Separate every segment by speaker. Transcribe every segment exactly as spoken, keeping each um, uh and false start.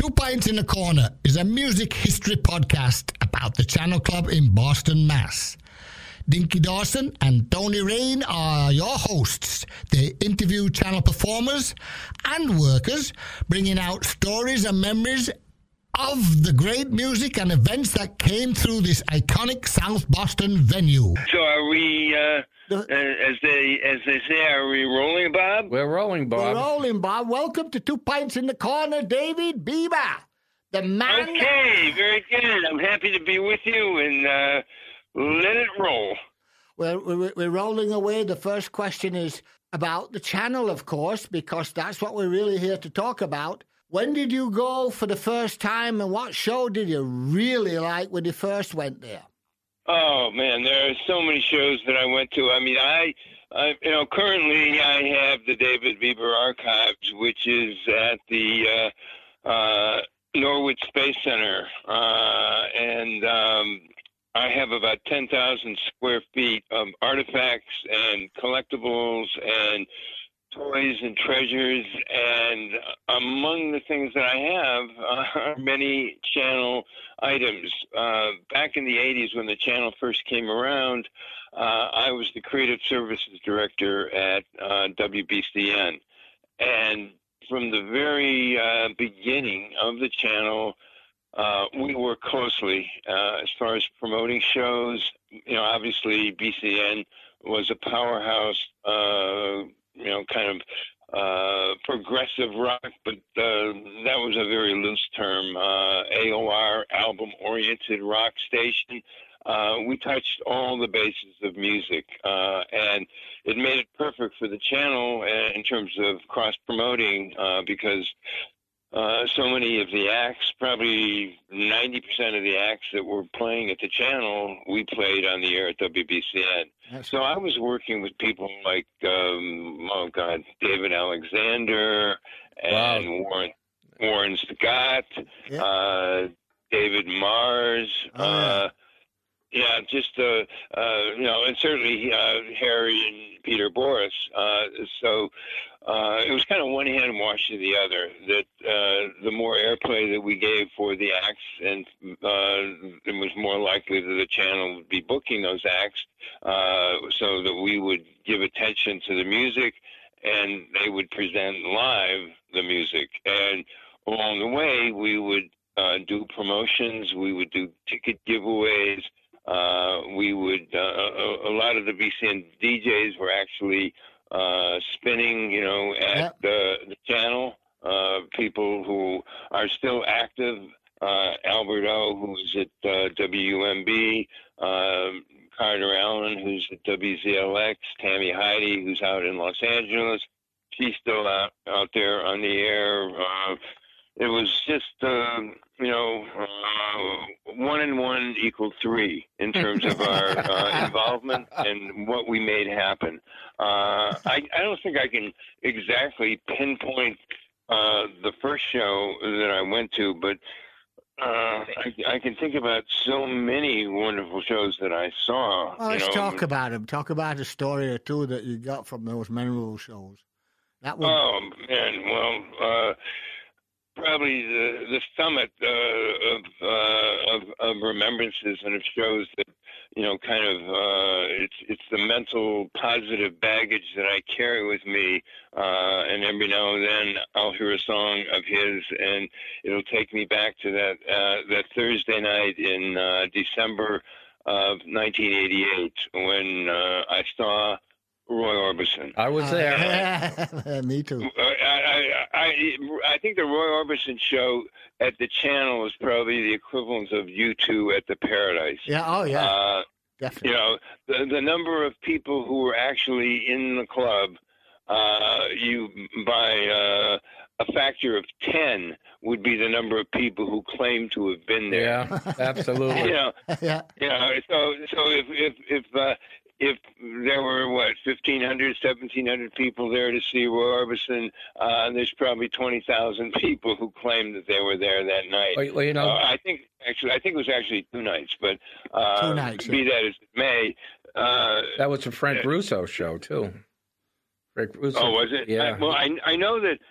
Speaker 1: Two Pints in the Corner is a music history podcast about the Channel Club in Boston, Mass. Dinky Dawson and Tony Rain are your hosts. They interview channel performers and workers, bringing out stories and memories of the great music and events that came through this iconic South Boston venue.
Speaker 2: So are we, uh, uh, as they as they say, are we rolling, Bob?
Speaker 3: We're rolling, Bob.
Speaker 1: We're rolling, Bob. Welcome to Two Pints in the Corner, David Bieber, the man.
Speaker 2: Okay, very good. I'm happy to be with you, and uh, let it roll.
Speaker 1: Well, we're, we're rolling away. The first question is about the channel, of course, because that's what we're really here to talk about. When did you go for the first time, and what show did you really like when you first went there?
Speaker 2: Oh, man, there are so many shows that I went to. I mean, I, I you know, currently I have the David Bieber Archives, which is at the uh, uh, Norwood Space Center, uh, and um, I have about ten thousand square feet of artifacts and collectibles and toys and treasures, and among the things that I have uh, are many channel items. Uh, back in the eighties, when the channel first came around, uh, I was the creative services director at uh, W B C N, and from the very uh, beginning of the channel, uh, we worked closely uh, as far as promoting shows. You know, obviously B C N was a powerhouse, uh, you know, kind of uh, progressive rock, but uh, that was a very loose term. Uh, A O R, album-oriented rock station. Uh, we touched all the bases of music, uh, and it made it perfect for the channel in terms of cross-promoting uh, because uh, so many of the acts, probably ninety percent of the acts that were playing at the channel, we played on the air at W B C N. That's so I was working with people like, um, oh God, David Alexander and wow. Warren Warren Scott, yeah. uh, David Mars, oh, uh, yeah. yeah, just uh, uh, you know, and certainly uh, Harry and Peter Boris. Uh, so uh, it was kind of one hand washing the other. That uh, the more airplay that we gave for the acts, and uh, it was more likely that the channel would be booking those acts. Uh, so that we would give attention to the music, and they would present live the music. And along the way, we would uh, do promotions, we would do ticket giveaways, uh, we would, uh, a, a lot of the B C N D Js were actually uh, spinning, you know, at yep. the, the channel, uh, people who are still active, uh, Albert O, who's at uh, W M B, uh, Carter Allen, who's at W Z L X, Tammy Heidi, who's out in Los Angeles. She's still out, out there on the air. Uh, it was just, um, you know, uh, one and one equal three in terms of our uh, involvement and what we made happen. Uh, I, I don't think I can exactly pinpoint uh, the first show that I went to, but Uh, I, I can think about so many wonderful shows that I saw.
Speaker 1: Well, let's
Speaker 2: you know.
Speaker 1: talk about them. Talk about a story or two that you got from those memorable shows. That would...
Speaker 2: Oh, man. Well, uh, probably the, the summit uh, of, uh, of of remembrances and of shows that, you know, kind of, uh, it's it's the mental positive baggage that I carry with me, uh, and every now and then I'll hear a song of his, and it'll take me back to that uh, that Thursday night in uh, December of nineteen eighty-eight when uh, I saw Roy Orbison.
Speaker 3: I was there.
Speaker 1: Uh, me too.
Speaker 2: I, I, I, I think the Roy Orbison show at the channel is probably the equivalent of U two at the Paradise.
Speaker 1: Yeah, oh yeah.
Speaker 2: Uh,
Speaker 1: Definitely.
Speaker 2: You know, the, the number of people who were actually in the club, uh, you by uh, a factor of ten would be the number of people who claim to have been there.
Speaker 3: Yeah, absolutely.
Speaker 2: you know,
Speaker 1: yeah.
Speaker 2: You know, so so if if if uh, if there were, what, fifteen hundred, seventeen hundred people there to see Roy Orbison, uh, there's probably twenty thousand people who claim that they were there that night.
Speaker 3: Well, you know,
Speaker 2: uh, I think actually, I think it was actually two nights, but uh,
Speaker 1: two nights,
Speaker 2: be
Speaker 1: yeah.
Speaker 2: that as it may. Uh,
Speaker 3: that was a Frank Russo show, too. Frank Russo.
Speaker 2: Oh, was it?
Speaker 3: Yeah.
Speaker 2: I, well, I, I know that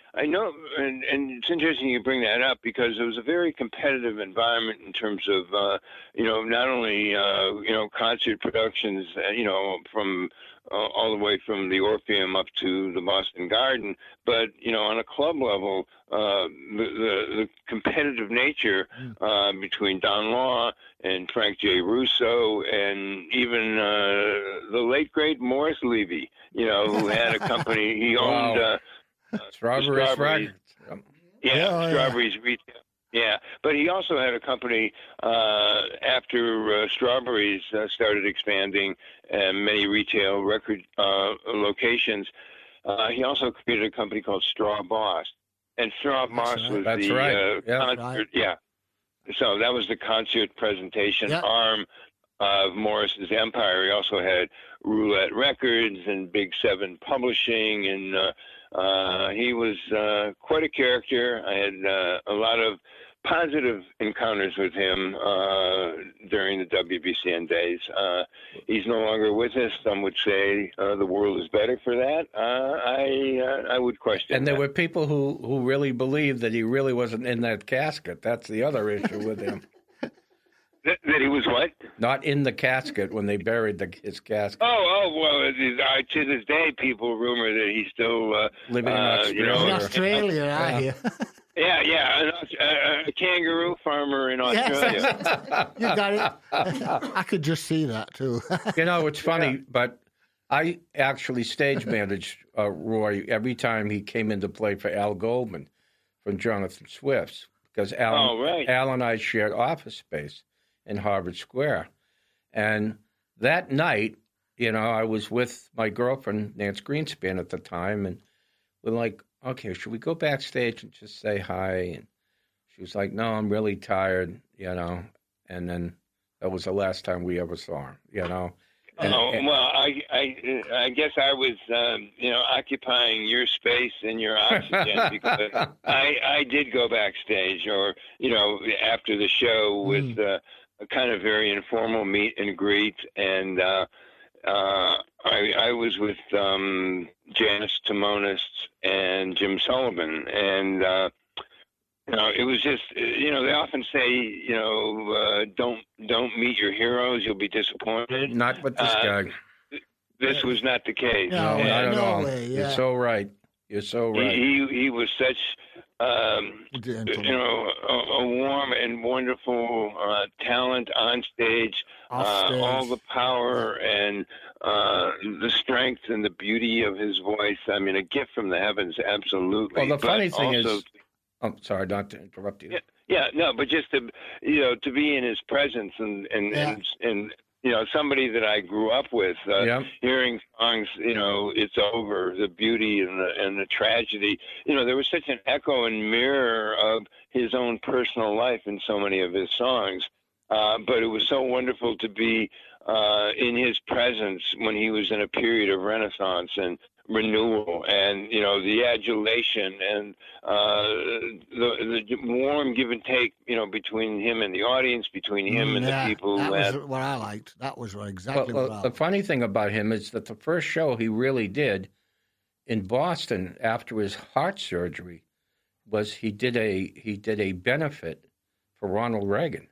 Speaker 2: I know, and, and it's interesting you bring that up because it was a very competitive environment in terms of, uh, you know, not only, uh, you know, concert productions, uh, you know, from uh, all the way from the Orpheum up to the Boston Garden, but, you know, on a club level, uh, the, the, the competitive nature uh, between Don Law and Frank J. Russo and even uh, the late, great Morris Levy, you know, who had a company, he owned...
Speaker 3: Wow.
Speaker 2: Uh, Uh,
Speaker 3: Strawberry
Speaker 2: Strawberries.
Speaker 3: Records.
Speaker 2: Yeah,
Speaker 1: Yeah, oh, yeah.
Speaker 2: Strawberries retail. Yeah, but he also had a company uh, after uh, Strawberries uh, started expanding and many retail record uh, locations. Uh, he also created a company called Straw Boss, and Straw
Speaker 1: That's
Speaker 2: Boss
Speaker 1: right.
Speaker 2: was
Speaker 3: That's
Speaker 2: the
Speaker 3: right.
Speaker 2: uh,
Speaker 3: Yeah.
Speaker 2: concert.
Speaker 1: Right.
Speaker 2: Yeah, so that was the concert presentation
Speaker 1: Yeah.
Speaker 2: arm of Morris's empire. He also had Roulette Records and Big Seven Publishing, and uh, uh, he was uh, quite a character. I had uh, a lot of positive encounters with him uh, during the W B C N days. Uh, he's no longer with us. Some would say uh, the world is better for that. Uh, I uh, I would question
Speaker 3: And there
Speaker 2: that.
Speaker 3: were people who, who really believed that he really wasn't in that casket. That's the other issue with him.
Speaker 2: That, that he was what?
Speaker 3: Not in the casket when they buried the, his casket.
Speaker 2: Oh, oh, well, it is, uh, to this day, people rumor that he's still uh,
Speaker 3: Living in
Speaker 2: uh,
Speaker 3: Australia.
Speaker 2: You know,
Speaker 1: In Australia, I hear.
Speaker 2: yeah, yeah, an, a, a kangaroo farmer in Australia.
Speaker 1: Yes. You got it. I could just see that, too.
Speaker 3: You know, it's funny, but I actually stage managed uh, Roy every time he came into play for Al Goldman from Jonathan Swift's, because Al,
Speaker 2: Oh, right.
Speaker 3: Al and I shared office space in Harvard Square. And that night, you know, I was with my girlfriend, Nance Greenspan, at the time, and we're like, okay, should we go backstage and just say hi? And she was like, no, I'm really tired, you know. And then that was the last time we ever saw him, you know. And,
Speaker 2: Oh,
Speaker 3: and-
Speaker 2: well, I, I, I guess I was, um, you know, occupying your space and your oxygen because I, I did go backstage, or you know, after the show with uh, a kind of very informal meet and greet, and uh, uh, I, I was with um, Janice Timonis and Jim Sullivan, and uh, you know, it was just, you know, they often say, you know, uh, don't don't meet your heroes, you'll be disappointed.
Speaker 3: Not with this
Speaker 2: Uh,
Speaker 3: guy.
Speaker 2: This was not the case.
Speaker 1: No,
Speaker 3: No, not
Speaker 2: And
Speaker 3: at
Speaker 1: no
Speaker 3: all.
Speaker 1: way,
Speaker 3: You're
Speaker 1: yeah.
Speaker 3: so right. You're so right.
Speaker 2: he, he he was such, um, you
Speaker 1: Gentleman.
Speaker 2: know, a, a warm and wonderful uh, talent on stage.
Speaker 1: Off
Speaker 2: Uh,
Speaker 1: stage.
Speaker 2: all the power and uh, the strength and the beauty of his voice. I mean, a gift from the heavens, absolutely.
Speaker 3: Well, the funny
Speaker 2: But
Speaker 3: thing
Speaker 2: also,
Speaker 3: is, I'm sorry, not to interrupt you.
Speaker 2: Yeah. Yeah, no, but just to, you know, to be in his presence and and
Speaker 1: Yeah.
Speaker 2: and, and you know, somebody that I grew up with, uh,
Speaker 3: Yeah.
Speaker 2: hearing songs, you know, it's over, the beauty and the and the tragedy. You know, there was such an echo and mirror of his own personal life in so many of his songs. Uh, but it was so wonderful to be uh, in his presence when he was in a period of renaissance and renewal, and you know, the adulation and uh, the, the warm give and take, you know, between him and the audience, between him and
Speaker 1: Yeah,
Speaker 2: the people
Speaker 1: that
Speaker 2: who
Speaker 1: was
Speaker 2: had.
Speaker 1: what I liked. That was exactly
Speaker 3: Well,
Speaker 1: what
Speaker 3: uh,
Speaker 1: I
Speaker 3: the
Speaker 1: liked.
Speaker 3: funny thing about him is that the first show he really did in Boston after his heart surgery was he did a he did a benefit for Ronald Reagan,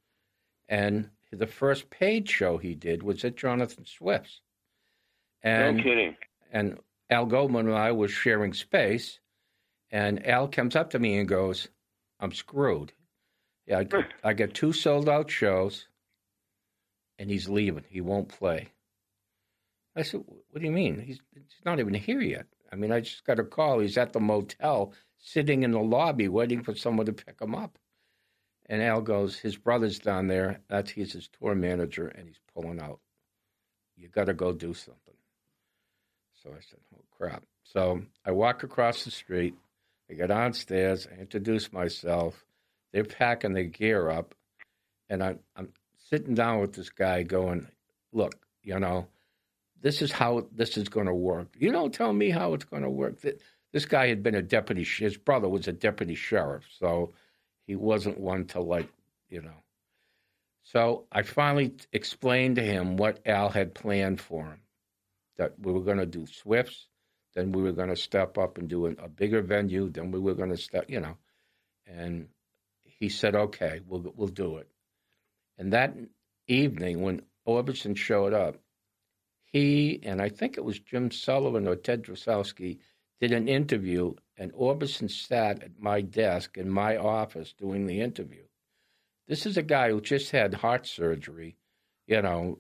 Speaker 3: and the first paid show he did was at Jonathan Swift's, and
Speaker 2: No kidding.
Speaker 3: and Al Goldman and I was sharing space, and Al comes up to me and goes, "I'm screwed. Yeah, I, get- I get two sold out shows, and he's leaving. He won't play." I said, "What do you mean? He's he's not even here yet. I mean, I just got a call. He's at the motel, sitting in the lobby, waiting for someone to pick him up." And Al goes, "His brother's down there. That's he's his tour manager, and he's pulling out. You got to go do something." So I said, "Oh, crap." So I walk across the street. I get downstairs. I introduce myself. They're packing their gear up. And I, I'm sitting down with this guy going, "Look, you know, this is how this is going to work. You don't tell me how it's going to work." This guy had been a deputy. His brother was a deputy sheriff. So he wasn't one to, like, you know. So I finally explained to him what Al had planned for him. That we were going to do Swift's, then we were going to step up and do a, a bigger venue. Then we were going to step, you know. And he said, "Okay, we'll we'll do it." And that evening, when Orbison showed up, he and I think it was Jim Sullivan or Ted Drosowski did an interview, and Orbison sat at my desk in my office doing the interview. This is a guy who just had heart surgery, you know,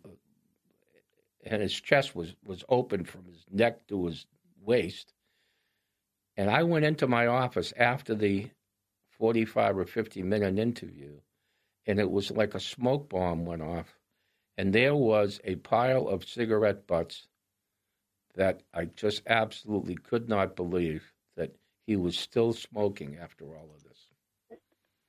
Speaker 3: and his chest was, was open from his neck to his waist. And I went into my office after the forty-five or fifty minute interview, and it was like a smoke bomb went off. And there was a pile of cigarette butts that I just absolutely could not believe that he was still smoking after all of this.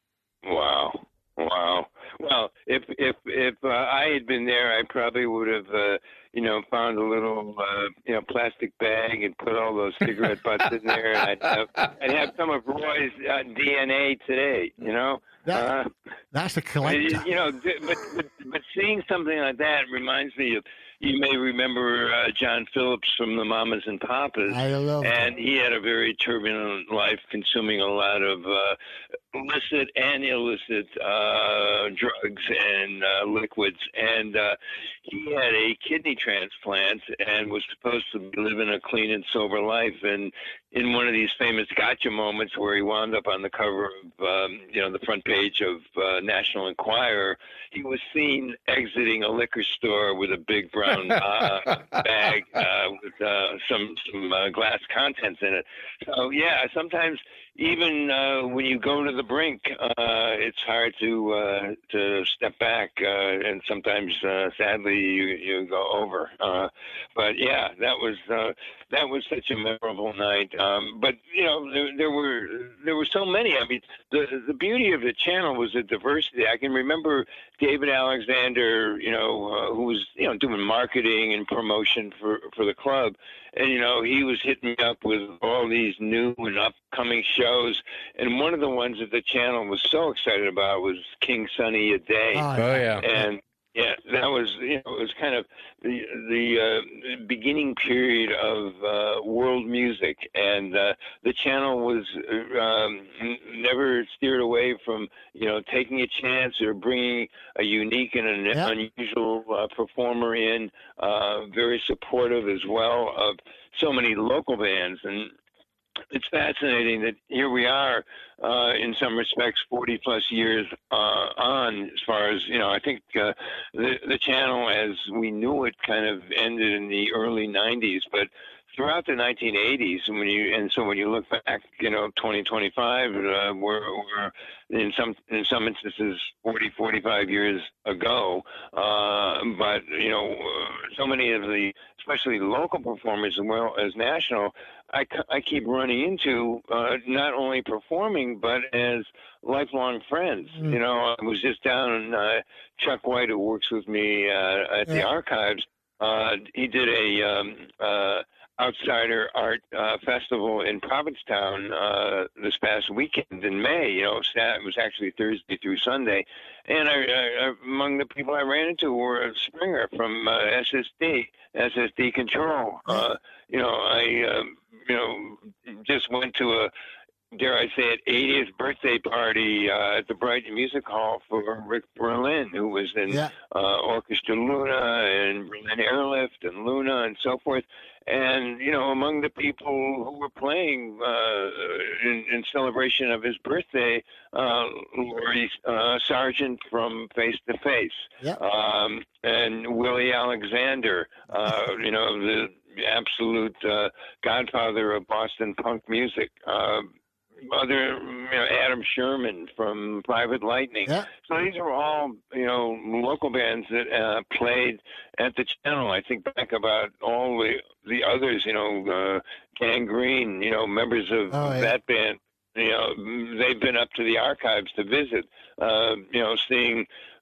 Speaker 2: Wow. Wow. Well, if if if uh, I had been there, I probably would have, uh, you know, found a little, uh, you know, plastic bag and put all those cigarette butts in there, and I'd have, I'd have some of Roy's uh, D N A today. You know,
Speaker 1: that,
Speaker 2: uh,
Speaker 1: that's a collector.
Speaker 2: You know, but, but but seeing something like that reminds me of. You may remember uh, John Phillips from the Mamas and Papas.
Speaker 1: I love
Speaker 2: And
Speaker 1: that.
Speaker 2: he had a very turbulent life, consuming a lot of uh, illicit and illicit uh, drugs and uh, liquids. And uh, he had a kidney transplant and was supposed to be living a clean and sober life. And in one of these famous gotcha moments where he wound up on the cover of, um, you know, the front page of uh, National Enquirer, he was seen exiting a liquor store with a big brown uh, bag uh, with uh, some some uh, glass contents in it. So yeah, sometimes even uh, when you go to the brink, uh, it's hard to uh, to step back, uh, and sometimes uh, sadly you you go over. Uh, but yeah, that was uh, that was such a memorable night. Um, but you know, there, there were there were so many. I mean, the the beauty of the channel was the diversity. I can remember David Alexander, you know, uh, who was you know doing marketing and promotion for for the club, and you know he was hitting me up with all these new and upcoming shows. And one of the ones that the channel was so excited about was King Sunny Ade.
Speaker 1: Oh,
Speaker 3: Oh, yeah.
Speaker 2: And yeah, that was you know it was kind of the the uh, beginning period of uh, world music, and uh, the channel was uh, um, never steered away from you know taking a chance or bringing a unique and an
Speaker 1: Yeah.
Speaker 2: unusual uh, performer in. Uh, very supportive as well of so many local bands, and it's fascinating that here we are, uh, in some respects, forty plus years uh, on. As far as you know, I think uh, the the channel, as we knew it, kind of ended in the early nineties. But throughout the nineteen eighties, when you and so when you look back, you know, twenty twenty-five, uh, we're, we're in some in some instances forty, forty-five years ago. Uh, but you know, so many of the, especially local performers as well as national, I, I keep running into uh, not only performing but as lifelong friends.
Speaker 1: Mm.
Speaker 2: You know, I was just down in uh, Chuck White, who works with me uh, at
Speaker 1: Yeah.
Speaker 2: the Archives. Uh, he did a um, uh, Outsider Art uh, Festival in Provincetown uh, this past weekend in May. You know, it was actually Thursday through Sunday, and I, I, among the people I ran into were Springer from uh, S S D, S S D Control. Uh, you know, I um, you know just went to a, dare I say it, eightieth birthday party uh, at the Brighton Music Hall for Rick Berlin, who was in
Speaker 1: Yeah.
Speaker 2: uh, Orchestra Luna and Berlin Airlift and Luna and so forth. And, you know, among the people who were playing uh, in, in celebration of his birthday, uh, Laurie uh, Sargent from Face to Face,
Speaker 1: Yeah.
Speaker 2: um, and Willie Alexander, uh, you know, the absolute uh, godfather of Boston punk music. Uh, other, you know, Adam Sherman from Private Lightning.
Speaker 1: Yeah.
Speaker 2: So these are all, you know, local bands that uh, played at the channel. I think back about all the the others, you know, uh, Gangrene, you know, members of
Speaker 1: Oh, yeah.
Speaker 2: that band. You know, they've been up to the Archives to visit. Uh, you know, seeing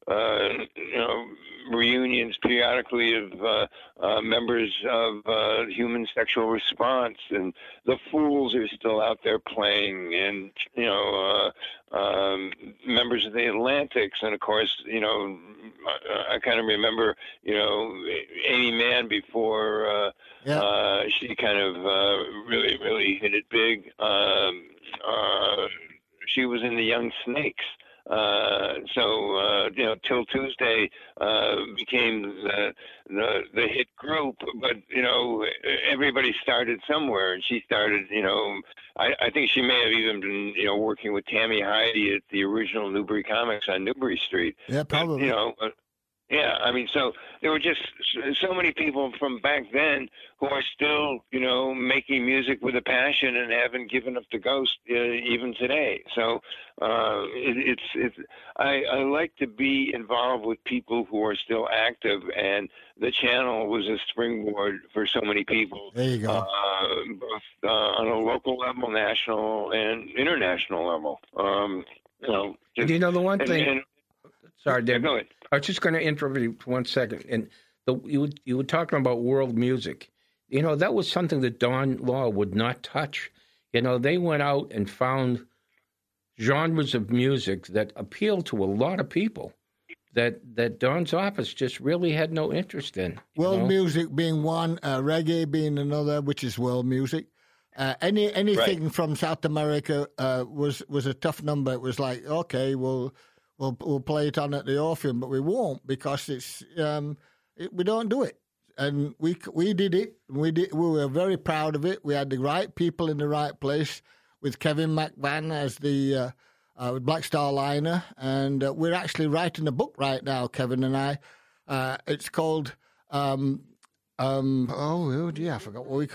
Speaker 2: uh, you know, reunions periodically of uh, uh, members of uh, Human Sexual Response, and the Fools are still out there playing, and you know, uh, um, members of the Atlantics, and of course, you know, I, I kind of remember, you know, Amy Mann before uh,
Speaker 1: Yeah.
Speaker 2: uh, she kind of uh, really, really hit it big. Um, uh, she was in the Young Snakes. Uh, so, uh, you know, Till Tuesday uh, became the, the the hit group, but, you know, everybody started somewhere, and she started, you know, I, I think she may have even been, you know, working with Tammy Heidi at the original Newbury Comics on Newbury Street.
Speaker 1: Yeah, probably.
Speaker 2: But, you know, uh, yeah, I mean, so there were just so many people from back then who are still, you know, making music with a passion and haven't given up the ghost uh, even today. So uh, it, it's it's I, I like to be involved with people who are still active, and the channel was a springboard for so many people.
Speaker 1: There you go.
Speaker 2: Uh, both uh, on a local level, national, and international level. Um, you know, just,
Speaker 3: you know the one
Speaker 2: and,
Speaker 3: thing.
Speaker 2: And,
Speaker 3: sorry, Dave.
Speaker 2: Go ahead.
Speaker 3: I was just going to interrupt you for one second. And the, you you were talking about world music. You know, that was something that Don Law would not touch. You know, they went out and found genres of music that appealed to a lot of people that that Don's office just really had no interest in.
Speaker 1: World
Speaker 3: know?
Speaker 1: music being one, uh, reggae being another, which is world music. Uh, any anything
Speaker 2: Right.
Speaker 1: from South America uh, was was a tough number. It was like, okay, we'll we'll we'll play it on at the Orpheum, but we won't because it's um, it, we don't do it. And we we did it. We did. We were very proud of it. We had the right people in the right place, with Kevin McVan as the uh, uh, Black Star Liner, and uh, we're actually writing a book right now, Kevin and I. Uh, it's called um, um, oh, oh dear, I forgot what we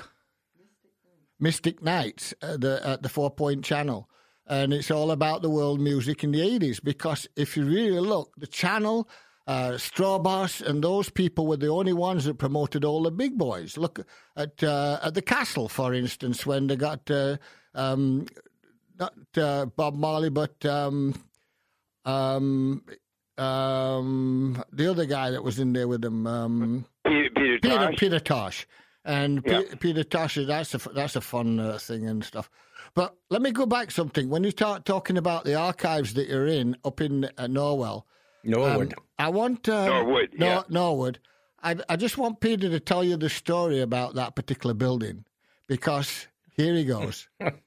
Speaker 1: Mystic Nights at the at the Four Point Channel, and it's all about the world music in the eighties. Because if you really look, the channel. Uh, Strawboss and those people were the only ones that promoted all the big boys. Look at uh, at the Castle, for instance, when they got uh, um, not uh, Bob Marley, but um, um, um, the other guy that was in there with them, um,
Speaker 2: Peter, Peter,
Speaker 1: Peter
Speaker 2: Tosh.
Speaker 1: Peter Tosh, and
Speaker 2: Yeah.
Speaker 1: Pe- Peter Tosh. That's a that's a fun uh, thing and stuff. But let me go back something. When you start talking about the archives that you're in up in uh, Norwell.
Speaker 3: Norwood.
Speaker 1: Um, I want uh,
Speaker 2: Norwood,
Speaker 1: Nor-
Speaker 2: yeah.
Speaker 1: Norwood. I, I just want Peter to tell you the story about that particular building, because here he goes.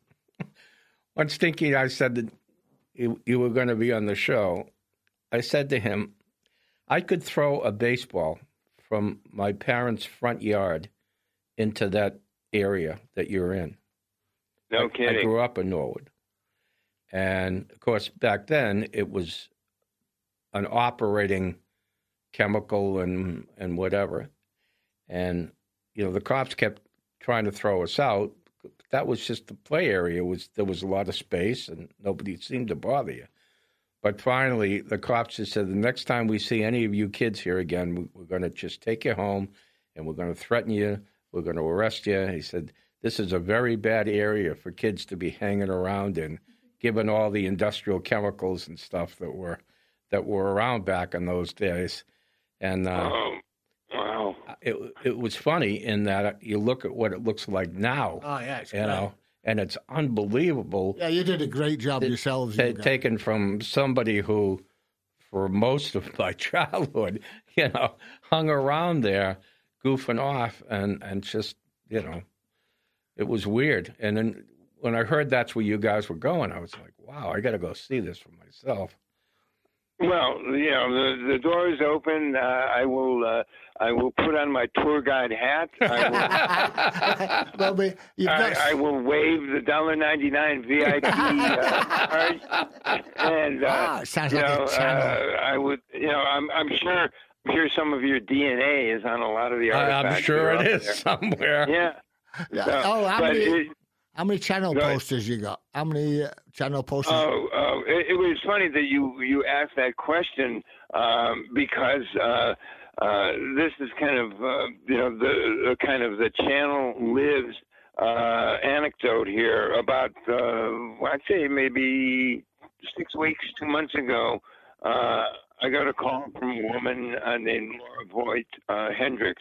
Speaker 3: When Stinky and I said that you, you were going to be on the show, I said to him, I could throw a baseball from my parents' front yard into that area that you're in.
Speaker 2: No
Speaker 3: I,
Speaker 2: kidding.
Speaker 3: I grew up in Norwood. And, of course, back then it was an operating chemical and and whatever. And, you know, the cops kept trying to throw us out. That was just the play area. It was There was a lot of space and nobody seemed to bother you. But finally, the cops just said, the next time we see any of you kids here again, we, we're going to just take you home and we're going to threaten you. We're going to arrest you. He said, this is a very bad area for kids to be hanging around in, given all the industrial chemicals and stuff that were that were around back in those days. And uh,
Speaker 2: Oh, wow.
Speaker 3: it it was funny in that you look at what it looks like now,
Speaker 1: Oh yeah, it's
Speaker 3: you know, and it's unbelievable.
Speaker 1: Yeah, you did a great job yourselves.
Speaker 3: Ta-
Speaker 1: you guys.
Speaker 3: taken from somebody who, for most of my childhood, you know, hung around there, goofing off, and, and just, you know, it was weird. And then when I heard that's where you guys were going, I was like, wow, I got to go see this for myself.
Speaker 2: Well, you know, the the door is open. Uh, I will uh, I will put on my tour guide hat. I will,
Speaker 1: Well, we- you've got-
Speaker 2: I, I will wave the one dollar ninety-nine V I P uh, card, and uh,
Speaker 1: Ah, it sounds
Speaker 2: you
Speaker 1: like a
Speaker 2: know,
Speaker 1: channel.
Speaker 2: uh, I would, you know, I'm I'm sure I'm sure some of your D N A is on a lot of the artifacts.
Speaker 3: I'm sure
Speaker 2: that are
Speaker 3: it
Speaker 2: out
Speaker 3: is
Speaker 2: there.
Speaker 3: somewhere.
Speaker 2: Yeah.
Speaker 1: Yeah.
Speaker 2: So,
Speaker 1: oh, how
Speaker 2: but
Speaker 1: many,
Speaker 2: it,
Speaker 1: how many channel
Speaker 2: Go ahead.
Speaker 1: posters you got? How many uh, channel posters?
Speaker 2: Oh, oh it, it was funny that you, you asked that question um, because uh, uh, this is kind of uh, you know the, the kind of the channel lives uh, anecdote here. About uh, I'd say maybe six weeks, two months ago, uh, I got a call from a woman uh, named Laura Voigt uh, Hendricks,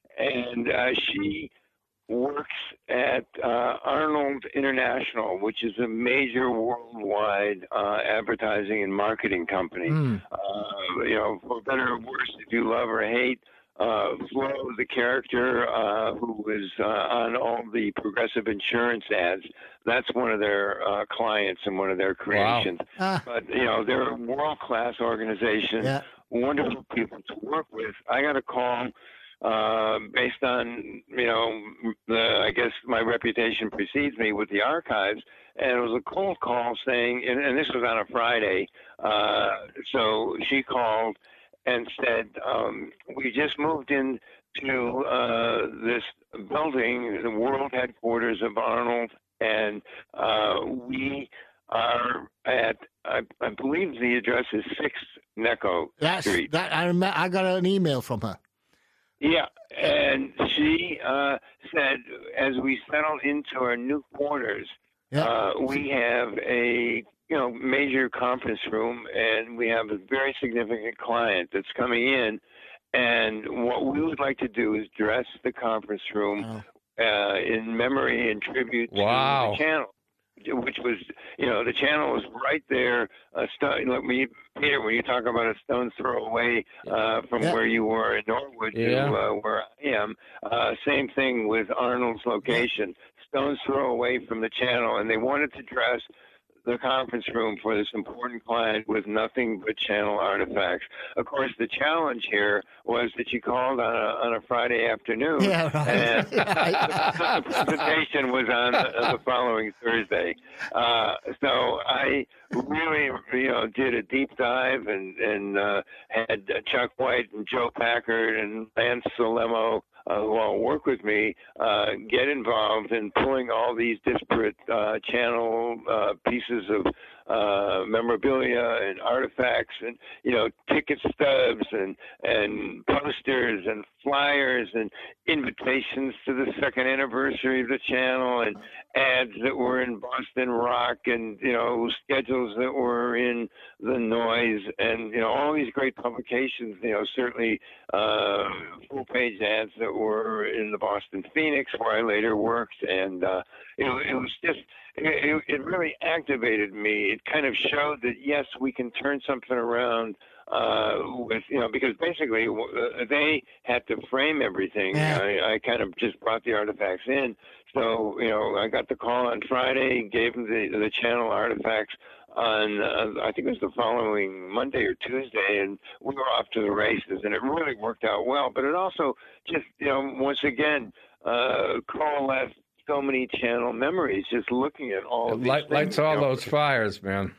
Speaker 2: and uh, she works at uh, Arnold International, which is a major worldwide uh, advertising and marketing company. Mm. Uh, you know, for better or worse, if you love or hate, uh, Flo, the character uh, who was uh, on all the Progressive insurance ads, that's one of their uh, clients and one of their creations. Wow. Ah. But, you know, they're a world-class organization, yeah. wonderful people to work with. I got a call Uh, based on, you know, the, I guess my reputation precedes me with the archives, and it was a cold call saying, and, and this was on a Friday, uh, so she called and said, um, we just moved into uh, this building, the world headquarters of Arnold, and uh, we are at, I, I believe the address is six Necco
Speaker 1: That's, Street. That, I, rem- I got an email from her.
Speaker 2: Yeah, and she uh, said, as we settle into our new quarters, yeah. uh, we have a you know major conference room, and we have a very significant client that's coming in, and what we would like to do is dress the conference room oh. uh, in memory and tribute
Speaker 3: wow.
Speaker 2: to the channel. Which was, you know, the channel was right there. Uh, st- when you, Peter, when you talk about a stone's throw away uh, from yeah. where you were in Norwood yeah. to uh, where I am, uh, same thing with Arnold's location. Stone's throw away from the channel, and they wanted to dress the conference room for this important client with nothing but channel artifacts. Of course, the challenge here was that you called on a, on a Friday afternoon,
Speaker 1: yeah, right.
Speaker 2: and the presentation was on the, the following Thursday. Uh, so I really, you know, did a deep dive and, and uh, had Chuck White and Joe Packard and Lance Salemo Uh, who all work with me, uh, get involved in pulling all these disparate uh, channel uh, pieces of uh, memorabilia and artifacts and, you know, ticket stubs and, and posters and flyers and invitations to the second anniversary of the channel and ads that were in Boston Rock and, you know, schedules that were in The Noise and, you know, all these great publications, you know, certainly uh, full-page ads that were in the Boston Phoenix, where I later worked. And, uh, you know, it was just, it, it really activated me. It kind of showed that, yes, we can turn something around uh, with, you know, because basically uh, they had to frame everything.
Speaker 1: Yeah.
Speaker 2: I, I kind of just brought the artifacts in. So, you know, I got the call on Friday, gave them the, the channel artifacts on, uh, I think it was the following Monday or Tuesday, and we were off to the races, and it really worked out well. But it also just, you know, once again, uh, coalesced so many channel memories just looking at all of
Speaker 3: it
Speaker 2: these
Speaker 3: light,
Speaker 2: things.
Speaker 3: lights all those fires, man.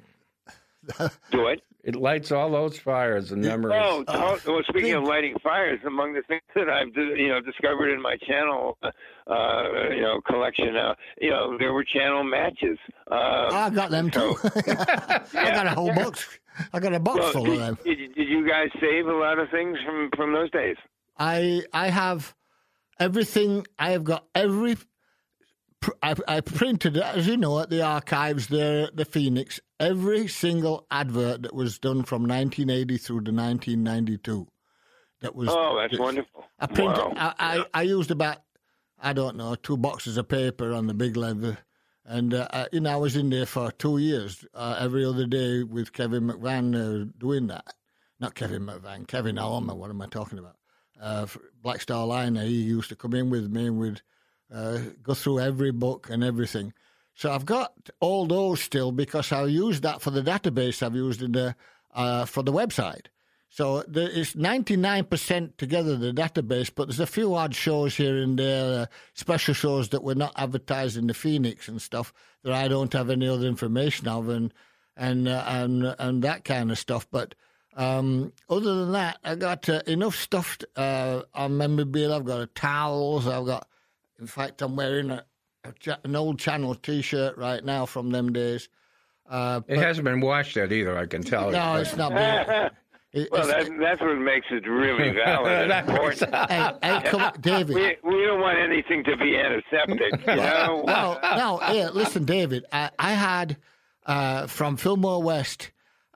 Speaker 2: Do it?
Speaker 3: It lights all those fires and memories.
Speaker 2: Oh, oh, well, speaking of lighting fires, among the things that I've you know discovered in my channel, uh, you know, collection now, you know, there were channel matches. Uh,
Speaker 1: I got them too.
Speaker 2: So,
Speaker 1: yeah, I got a whole
Speaker 2: yeah.
Speaker 1: box. I got a box
Speaker 2: well,
Speaker 1: full
Speaker 2: did,
Speaker 1: of them.
Speaker 2: Did, did you guys save a lot of things from, from those days?
Speaker 1: I I have everything. I have got every. I, I printed it, as you know, at the archives there at the Phoenix, every single advert that was done from nineteen eighty through to nineteen ninety-two. That was.
Speaker 2: Oh, that's wonderful.
Speaker 1: I printed.
Speaker 2: Wow.
Speaker 1: I, I, I used about, I don't know, two boxes of paper on the big leather, and uh, I, you know I was in there for two years, uh, every other day with Kevin McVan uh, doing that. Not Kevin McVan, Kevin Alma. What am I talking about? Uh, Black Star Liner. He used to come in with me and we'd uh, go through every book and everything. So I've got all those still because I'll use that for the database I've used in the uh, for the website. So there is ninety-nine percent together, the database, but there's a few odd shows here and there, uh, special shows that were not advertised in the Phoenix and stuff that I don't have any other information of and and uh, and, and that kind of stuff. But um, other than that, I got uh, enough stuff uh, on memorabilia. I've got uh, towels. I've got, in fact, I'm wearing a, a an old Channel T-shirt right now from them days. Uh,
Speaker 3: it hasn't been washed yet either, I can tell
Speaker 1: no,
Speaker 3: you.
Speaker 1: No, it's not been.
Speaker 2: It, well, that, that's what makes it really valid and important.
Speaker 1: Hey, hey, come on, David.
Speaker 2: We, we don't want anything to be antiseptic, you know?
Speaker 1: No, no, yeah, listen, David, I, I had, uh, from Fillmore West,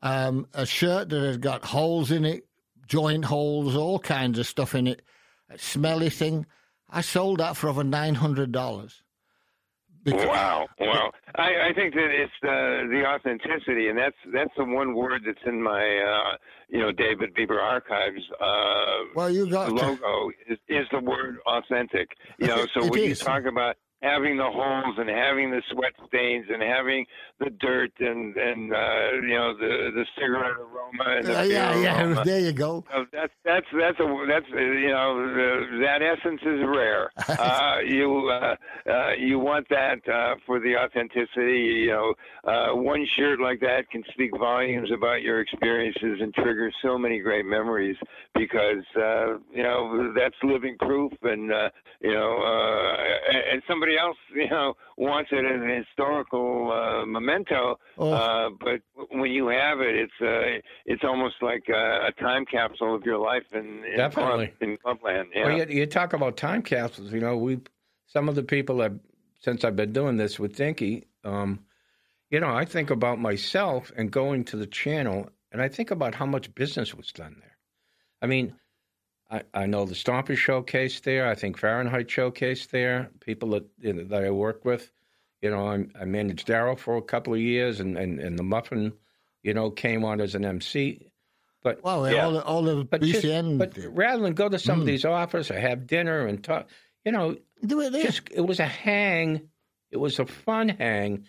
Speaker 1: um, a shirt that had got holes in it, joint holes, all kinds of stuff in it, a smelly thing. I sold that for over nine hundred dollars.
Speaker 2: Because, wow, wow! I, I think that it's uh, the authenticity, and that's that's the one word that's in my uh, you know David Bieber Archives uh,
Speaker 1: well, you got
Speaker 2: logo
Speaker 1: to...
Speaker 2: is, is the word authentic. You know, so when
Speaker 1: is.
Speaker 2: you talk about having the holes and having the sweat stains and having the dirt and and uh, you know the the cigarette aroma and the
Speaker 1: uh, yeah, yeah,
Speaker 2: aroma,
Speaker 1: there you go.
Speaker 2: Uh, that's that's that's a that's uh, you know uh, that essence is rare. Uh, you uh, uh, you want that uh, for the authenticity. You know, uh, one shirt like that can speak volumes about your experiences and trigger so many great memories because uh, you know that's living proof, and uh, you know, uh, and somebody else you know wants it as a historical uh, memento.
Speaker 1: Oh.
Speaker 2: Uh, but when you have it, it's uh, it's almost like a, a time capsule of your life in in,
Speaker 3: Definitely.
Speaker 2: club, in Clubland. Yeah.
Speaker 3: Well, you, you talk about time capsules. You know, we some of the people that since I've been doing this with Dinky, um, you know, I think about myself and going to the channel, and I think about how much business was done there. I mean, I, I know the Stompers showcase there. I think Fahrenheit showcase there. People that you know, that I work with. You know, I, I managed Darryl for a couple of years, and, and, and the Muffin, you know, came on as an M C. But
Speaker 1: Well,
Speaker 2: Yeah.
Speaker 1: all the, all the
Speaker 3: but,
Speaker 1: B
Speaker 3: just,
Speaker 1: C N.
Speaker 3: but rather than go to some
Speaker 1: Mm.
Speaker 3: of these offers or have dinner and talk, you know,
Speaker 1: do it there.
Speaker 3: just it was a hang. It was a fun hang,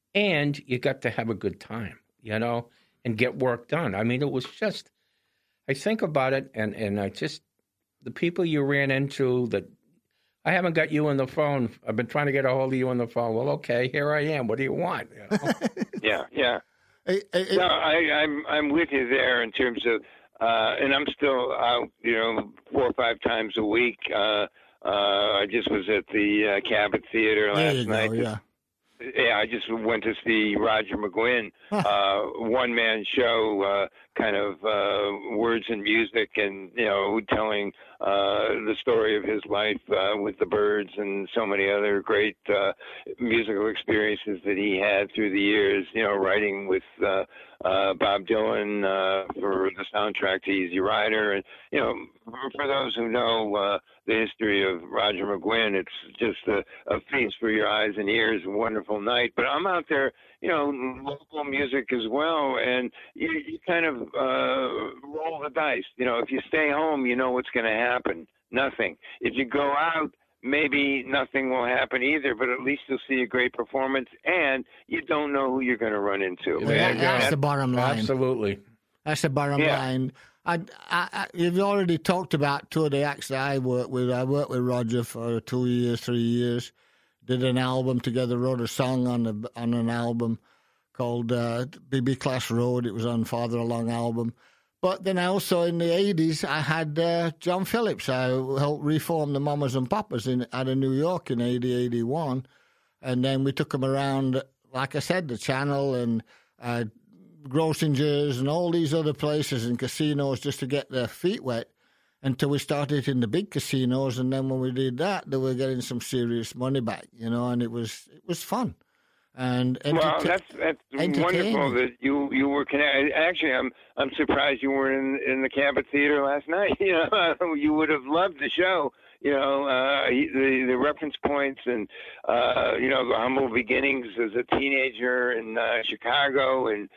Speaker 3: and you got to have a good time, you know, and get work done. I mean, it was just. I think about it, and, and I just the people you ran into that. I haven't got you on the phone. I've been trying to get a hold of you on the phone. Well, okay, here I am. What do you want? You know?
Speaker 2: yeah, yeah.
Speaker 1: It- it-
Speaker 2: No, I, I'm I'm with you there in terms of, uh, and I'm still out, you know, four or five times a week. Uh, uh, I just was at the uh, Cabot Theater
Speaker 1: there
Speaker 2: last
Speaker 1: you
Speaker 2: night.
Speaker 1: go, yeah.
Speaker 2: Yeah, I just went to see Roger McGuinn, uh, one man show, uh, kind of uh, words and music, and you know, telling uh, the story of his life uh, with the Byrds and so many other great uh, musical experiences that he had through the years. You know, writing with uh, uh, Bob Dylan uh, for the soundtrack to Easy Rider, and you know, for those who know uh, the history of Roger McGuinn, it's just a, a feast for your eyes and ears. A wonderful night. But I'm out there, you know, local music as well, and you, you kind of uh, roll the dice. You know, if you stay home, you know what's going to happen. Nothing. If you go out, maybe nothing will happen either, but at least you'll see a great performance, and you don't know who you're going to run into.
Speaker 1: Well,
Speaker 3: There
Speaker 1: that-
Speaker 3: you go.
Speaker 1: that's the bottom line.
Speaker 3: Absolutely.
Speaker 1: That's the bottom
Speaker 2: Yeah.
Speaker 1: line. I, I, I, you've already talked about two of the acts that I worked with. I worked with Roger for two years, three years. Did an album together. Wrote a song on the on an album called uh, B B Class Road. It was on Farther Along album. But then also in the eighties, I had uh, John Phillips. I helped reform the Mamas and Papas in out of New York in eighty, eighty-one. And then we took them around, like I said, the Channel and uh, Grossinger's and all these other places and casinos just to get their feet wet until we started in the big casinos. And then when we did that, they were getting some serious money back, you know, and it was it was fun. And
Speaker 2: Well,
Speaker 1: enterta-
Speaker 2: that's that's
Speaker 1: entertaining.
Speaker 2: wonderful that you you were connected. Actually, I'm I'm surprised you were in in the Cabot Theater last night. You know, you would have loved the show. You know, uh, he- the the reference points and uh, you know the humble beginnings as a teenager in uh, Chicago, and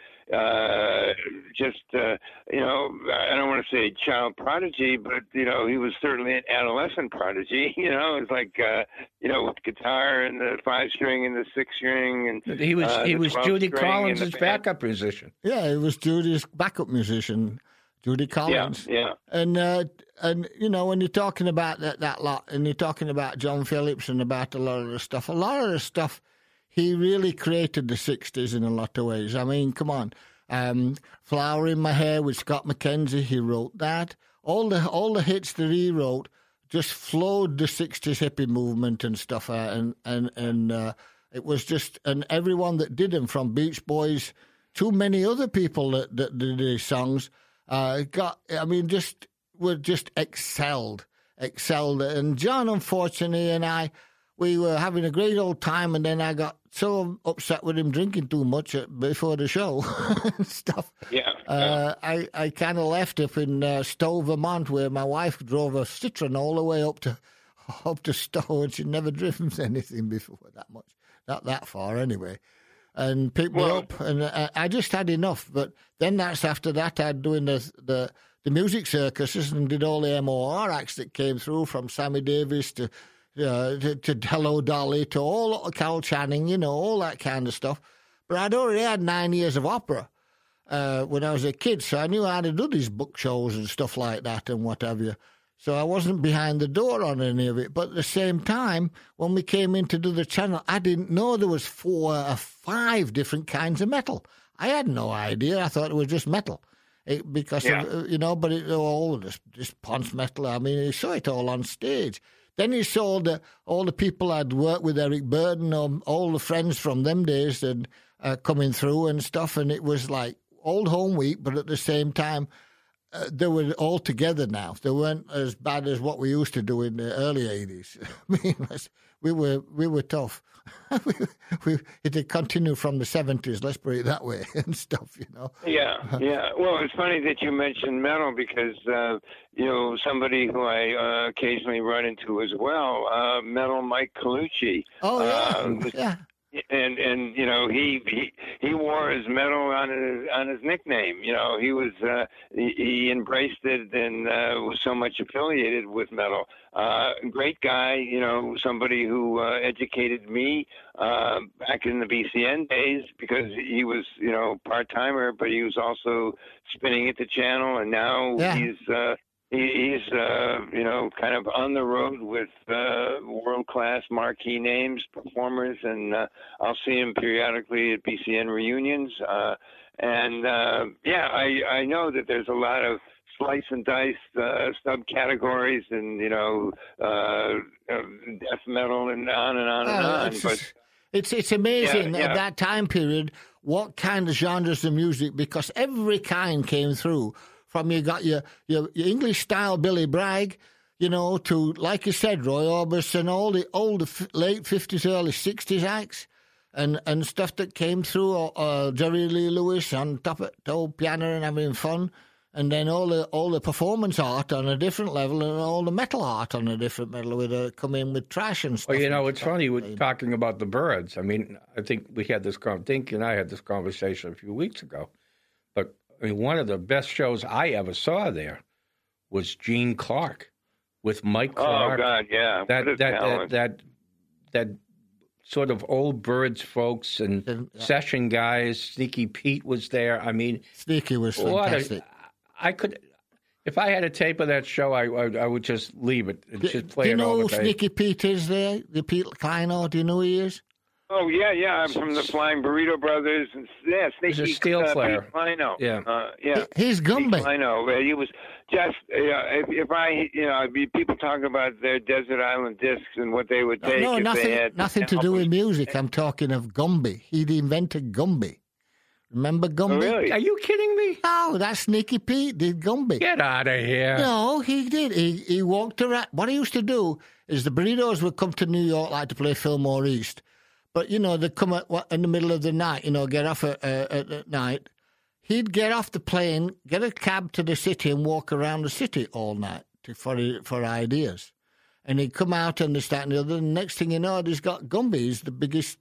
Speaker 2: uh, just uh, you know I don't want to say child prodigy, but you know he was certainly an adolescent prodigy. You know, it's like uh, you know with guitar and the five string and the six string, and
Speaker 3: He was
Speaker 2: uh,
Speaker 3: he
Speaker 2: the
Speaker 3: was
Speaker 2: twelve
Speaker 3: Judy
Speaker 2: string and
Speaker 3: Collins'
Speaker 2: the band.
Speaker 3: backup musician.
Speaker 1: yeah, it was Judy's backup musician, Judy
Speaker 2: Yeah,
Speaker 1: Collins.
Speaker 2: yeah.
Speaker 1: And uh, and you know when you're talking about that that lot, and you're talking about John Phillips and about a lot of the stuff, a lot of the stuff, he really created the sixties in a lot of ways. I mean, come on, um, "Flower in My Hair" with Scott McKenzie, he wrote that. All the all the hits that he wrote just flowed the sixties hippie movement and stuff, uh, and and and uh, it was just, and everyone that did them, from Beach Boys to many other people that, that did these songs, uh, got, I mean, just were just excelled, excelled. And John, unfortunately, and I, we were having a great old time, and then I got so upset with him drinking too much before the show and stuff.
Speaker 2: Yeah.
Speaker 1: Uh, I, I kind of left up in uh, Stowe, Vermont, where my wife drove a Citroen all the way up to up to Stowe, and she'd never driven anything before that much, not that far anyway, and picked me
Speaker 2: Well,
Speaker 1: up, and I, I just had enough. But then that's after that I'd doing the the the music circuses and did all the M O R acts that came through, from Sammy Davis to uh, to, to Hello Dolly to all Carol Channing, you know, all that kind of stuff. But I'd already had nine years of opera uh, when I was a kid, so I knew how to do these book shows and stuff like that and what have you. So I wasn't behind the door on any of it. But at the same time, when we came in to do the channel, I didn't know there was four or five different kinds of metal. I had no idea. I thought it was just metal. It, because,
Speaker 2: Yeah.
Speaker 1: of, you know, but it all this, this Ponce metal, I mean, he saw it all on stage. Then he saw the, all the people I'd worked with, Eric Burden, or all the friends from them days and uh, coming through and stuff, and it was like old home week, but at the same time, uh, they were all together now. They weren't as bad as what we used to do in the early eighties. I mean, we were we were tough. we, we, it had continued from the seventies, let's put it that way, and stuff, you know.
Speaker 2: Yeah, yeah. Well, it's funny that you mentioned metal because, uh, you know, somebody who I uh, occasionally run into as well, uh, Metal Mike Colucci.
Speaker 1: Oh, yeah,
Speaker 2: Um,
Speaker 1: yeah.
Speaker 2: and and you know he he he wore his medal on his on his nickname. You know he was uh, he, he embraced it and uh, was so much affiliated with metal. Uh, great guy. You know somebody who uh, educated me uh, back in the B C N days because he was you know part timer, but he was also spinning at the channel, and now
Speaker 1: Yeah.
Speaker 2: he's. Uh, He- He's, uh, you know, kind of on the road with uh, world-class marquee names, performers, and uh, I'll see him periodically at B C N reunions. Uh, and, uh, yeah, I, I know that there's a lot of slice and dice uh, subcategories and, you know, uh, uh, death metal and on and on and
Speaker 1: Oh,
Speaker 2: on.
Speaker 1: it's,
Speaker 2: But
Speaker 1: just- it's it's amazing
Speaker 2: Yeah, yeah.
Speaker 1: at that time period what kind of genres of music, because every kind came through. From you got your, your, your English style Billy Bragg, you know, to, like you said, Roy Orbison, all the old f- late fifties, early sixties acts and, and stuff that came through, uh, Jerry Lee Lewis on top of the old piano and having fun. And then all the all the performance art on a different level, and all the metal art on a different level, with uh, come in with trash and stuff.
Speaker 3: Well, you know,
Speaker 1: and
Speaker 3: it's
Speaker 1: stuff.
Speaker 3: funny we're talking about the Birds. I mean, I think we had this. con- Dinky and I had this conversation a few weeks ago. But I mean, one of the best shows I ever saw there was Gene Clark with Mike
Speaker 2: oh
Speaker 3: Clark.
Speaker 2: God, yeah,
Speaker 3: that
Speaker 2: what a
Speaker 3: that, that
Speaker 2: talent.
Speaker 3: that that sort of old Birds folks and
Speaker 1: And, yeah.
Speaker 3: session guys. Sneaky Pete was there. I mean,
Speaker 1: Sneaky was
Speaker 3: what
Speaker 1: fantastic.
Speaker 3: a, I could. If I had a tape of that show, I I, I would just leave it and just play
Speaker 1: do you
Speaker 3: it
Speaker 1: know
Speaker 3: all
Speaker 1: who
Speaker 3: the time.
Speaker 1: Sneaky Pete is there? The Pete Kleino, do you know who he is?
Speaker 2: Oh yeah, yeah. I'm from the Flying Burrito Brothers, and yeah,
Speaker 3: He's
Speaker 2: Sneaky
Speaker 3: a steel
Speaker 2: uh,
Speaker 3: player.
Speaker 2: Pete Kleino.
Speaker 3: Yeah.
Speaker 2: uh, yeah.
Speaker 1: He- He's Gumby.
Speaker 2: I know. Uh, He was just, you know, if, if I, you know, I'd be, people talk about their Desert Island discs and what they would take
Speaker 1: No,
Speaker 2: if
Speaker 1: nothing,
Speaker 2: they had
Speaker 1: nothing to do with
Speaker 2: albums.
Speaker 1: music. I'm talking of Gumby. He'd invented Gumby. Remember
Speaker 2: Oh,
Speaker 1: Gumby?
Speaker 2: really?
Speaker 3: Are you kidding me?
Speaker 1: No, that's Sneaky Pete did Gumby.
Speaker 3: Get out of here!
Speaker 1: No, he did. He he walked around. What he used to do is the Burritos would come to New York, like to play Fillmore East. But, you know, they'd come at, what, in the middle of the night, you know, get off at, uh, at, at night. He'd get off the plane, get a cab to the city and walk around the city all night to, for for ideas. And he'd come out and this, that, and the other. And next thing you know, he's got Gumby. He's the biggest,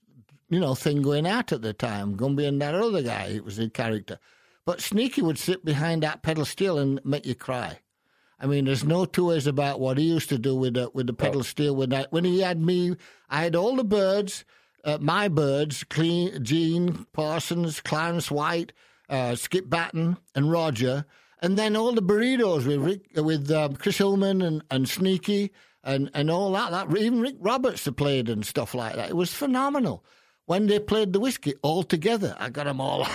Speaker 1: you know, thing going out at the time. Gumby and that other guy, it was a character. But Sneaky would sit behind that pedal steel and make you cry. I mean, there's no two ways about what he used to do with the, with the pedal steel. When, I, when he had me, I had all the birds, uh, my birds, Clean, Gene Parsons, Clarence White, uh, Skip Batten, and Roger. And then all the Burritos with Rick, with um, Chris Hillman and, and Sneaky and, and all that. that. Even Rick Roberts had played and stuff like that. It was phenomenal. When they played the whiskey all together, I got them all.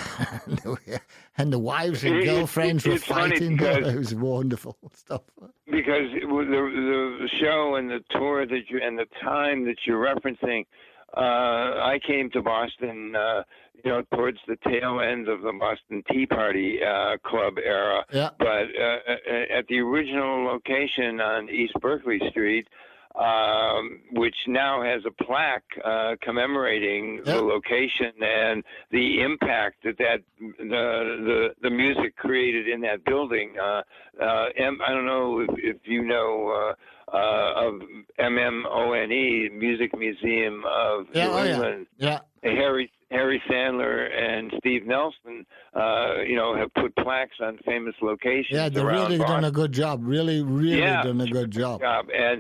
Speaker 1: And the wives and
Speaker 2: It- it-
Speaker 1: girlfriends were
Speaker 2: it's funny
Speaker 1: fighting.
Speaker 2: because-
Speaker 1: It was wonderful stuff.
Speaker 2: Because it was the, the show and the tour that you and the time that you're referencing, uh, I came to Boston, uh, you know, towards the tail end of the Boston Tea Party uh, Club era.
Speaker 1: Yeah.
Speaker 2: But uh, at the original location on East Berkeley Street, um, which now has a plaque uh, commemorating
Speaker 1: Yep.
Speaker 2: the location and the impact that that the the, the music created in that building. Uh, uh, M, I don't know if, if you know uh, uh, of M M O N E, Music Museum of
Speaker 1: Yeah,
Speaker 2: New
Speaker 1: oh, yeah.
Speaker 2: England.
Speaker 1: Yeah.
Speaker 2: Harry Harry Sandler and Steve Nelson, uh, you know, have put plaques on famous locations.
Speaker 1: Yeah, they've
Speaker 2: around
Speaker 1: really
Speaker 2: Boston.
Speaker 1: done a good job. Really, really
Speaker 2: Yeah,
Speaker 1: done a good job.
Speaker 2: job. And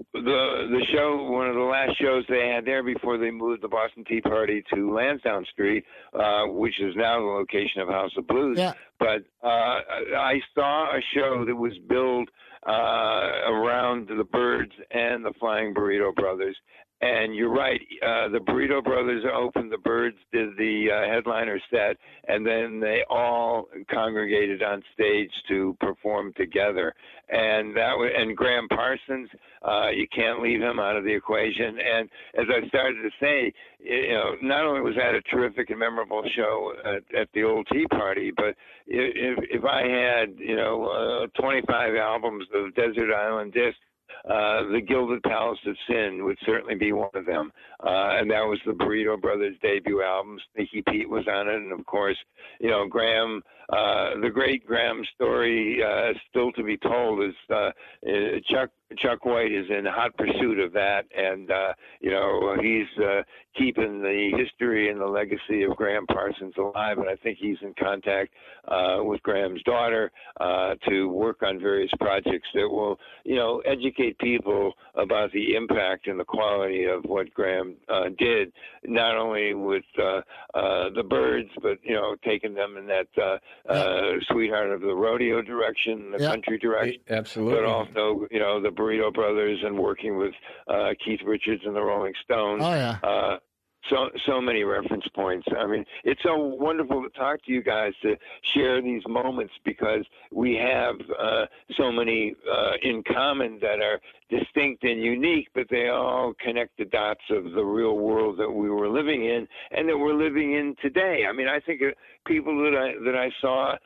Speaker 2: the the show, one of the last shows they had there before they moved the Boston Tea Party to Lansdowne Street, uh, which is now the location of House of Blues.
Speaker 1: Yeah.
Speaker 2: But uh, I saw a show that was billed uh, around the Byrds and the Flying Burrito Brothers. And you're right. Uh, the Burrito Brothers opened. The Byrds did the uh, headliner set, and then they all congregated on stage to perform together. And that was, and Graham Parsons, uh, you can't leave him out of the equation. And as I started to say, you know, not only was that a terrific and memorable show at, at the old Tea Party, but if if I had, you know, uh, twenty-five albums of Desert Island Discs, Uh, the Gilded Palace of Sin would certainly be one of them. Uh, and that was the Burrito Brothers' debut album. Sneaky Pete was on it. And, of course, you know, Graham, uh, the great Graham story uh, still to be told is uh, Chuck Chuck White is in hot pursuit of that. And, uh, you know, he's uh, keeping the history and the legacy of Graham Parsons alive. And I think he's in contact uh, with Graham's daughter uh, to work on various projects that will, you know, educate people about the impact and the quality of what Graham uh, did, not only with uh, uh, the Byrds, but, you know, taking them in that uh, uh, Sweetheart of the Rodeo direction, the
Speaker 1: Yeah.
Speaker 2: country direction.
Speaker 3: Absolutely.
Speaker 2: But also, you know, the Burrito Brothers and working with uh, Keith Richards and the Rolling Stones.
Speaker 1: Oh, yeah.
Speaker 2: Uh, so so many reference points. I mean, it's so wonderful to talk to you guys, to share these moments, because we have uh, so many uh, in common that are distinct and unique, but they all connect the dots of the real world that we were living in and that we're living in today. I mean, I think of people that I that I saw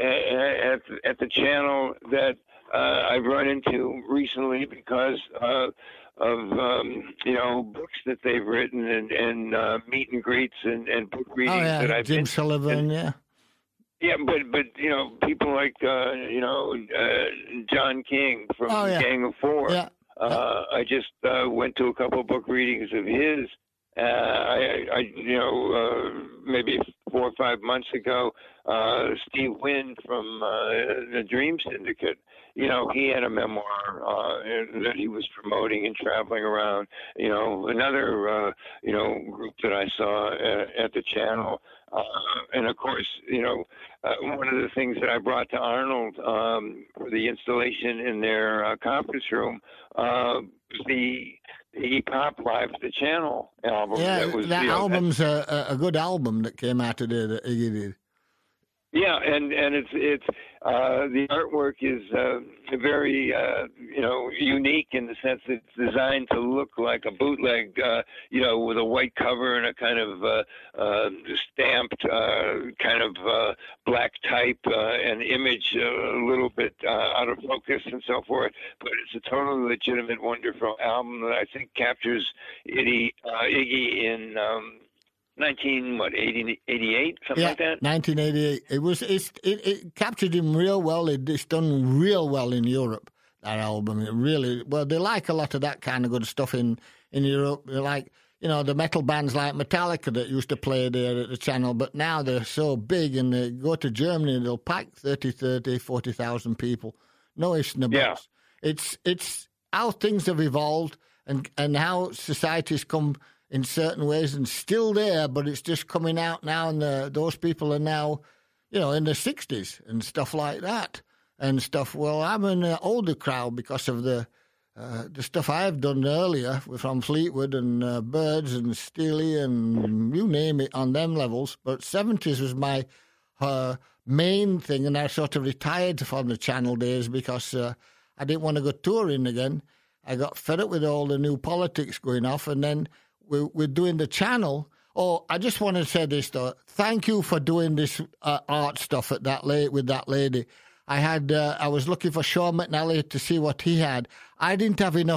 Speaker 2: at at the channel that uh, I've run into recently because uh, of um, you know, books that they've written and, and uh, meet and greets and, and book readings
Speaker 1: Oh, yeah.
Speaker 2: that I've
Speaker 1: Jim
Speaker 2: been
Speaker 1: Sullivan,
Speaker 2: and,
Speaker 1: yeah.
Speaker 2: yeah, but but you know, people like uh, you know uh, John King from
Speaker 1: Oh, yeah.
Speaker 2: Gang of Four.
Speaker 1: Yeah.
Speaker 2: Uh, I just uh, went to a couple of book readings of his. Uh, I, I, you know, uh, maybe four or five months ago, uh, Steve Wynn from uh, the Dream Syndicate. You know, he had a memoir uh, that he was promoting and traveling around. You know, another, uh, you know, group that I saw at, at the channel. Uh, and of course, you know, uh, one of the things that I brought to Arnold um, for the installation in their uh, conference room uh, was the the Pop Live the Channel album.
Speaker 1: Yeah,
Speaker 2: that, was,
Speaker 1: that
Speaker 2: you know,
Speaker 1: album's a, a good album that came out today that Iggy did.
Speaker 2: Yeah, and and it's it's uh, the artwork is uh, very uh, you know, unique in the sense that it's designed to look like a bootleg, uh, you know, with a white cover and a kind of uh, uh, stamped uh, kind of uh, black type uh, and image uh, a little bit uh, out of focus and so forth. But it's a totally legitimate, wonderful album that I think captures Iggy, uh, Iggy in. Um, nineteen what eighty, eighty-eight something
Speaker 1: Yeah,
Speaker 2: like that.
Speaker 1: nineteen eighty-eight. It was it's, it, it captured him real well. It, it's done real well in Europe. That album, it really well. They like a lot of that kind of good stuff in in Europe. They like, you know, the metal bands like Metallica that used to play there at the channel, but now they're so big and they go to Germany and they'll pack thirty, thirty, forty thousand people. No ifs and
Speaker 2: Yeah.
Speaker 1: buts. It's it's how things have evolved and and how society's come in certain ways and still there, but it's just coming out now, and the, those people are now, you know, in their sixties and stuff like that and stuff. Well, I'm in an older crowd because of the uh, the stuff I've done earlier from Fleetwood and uh, Byrds and Steely and you name it on them levels. But seventies was my uh, main thing, and I sort of retired from the channel days because uh, I didn't want to go touring again. I got fed up with all the new politics going off, and then We're, we're doing the channel. Oh, I just want to say this, though. Thank you for doing this uh, art stuff at that late with that lady. I had, uh, I was looking for Sean McNally to see what he had. I didn't have enough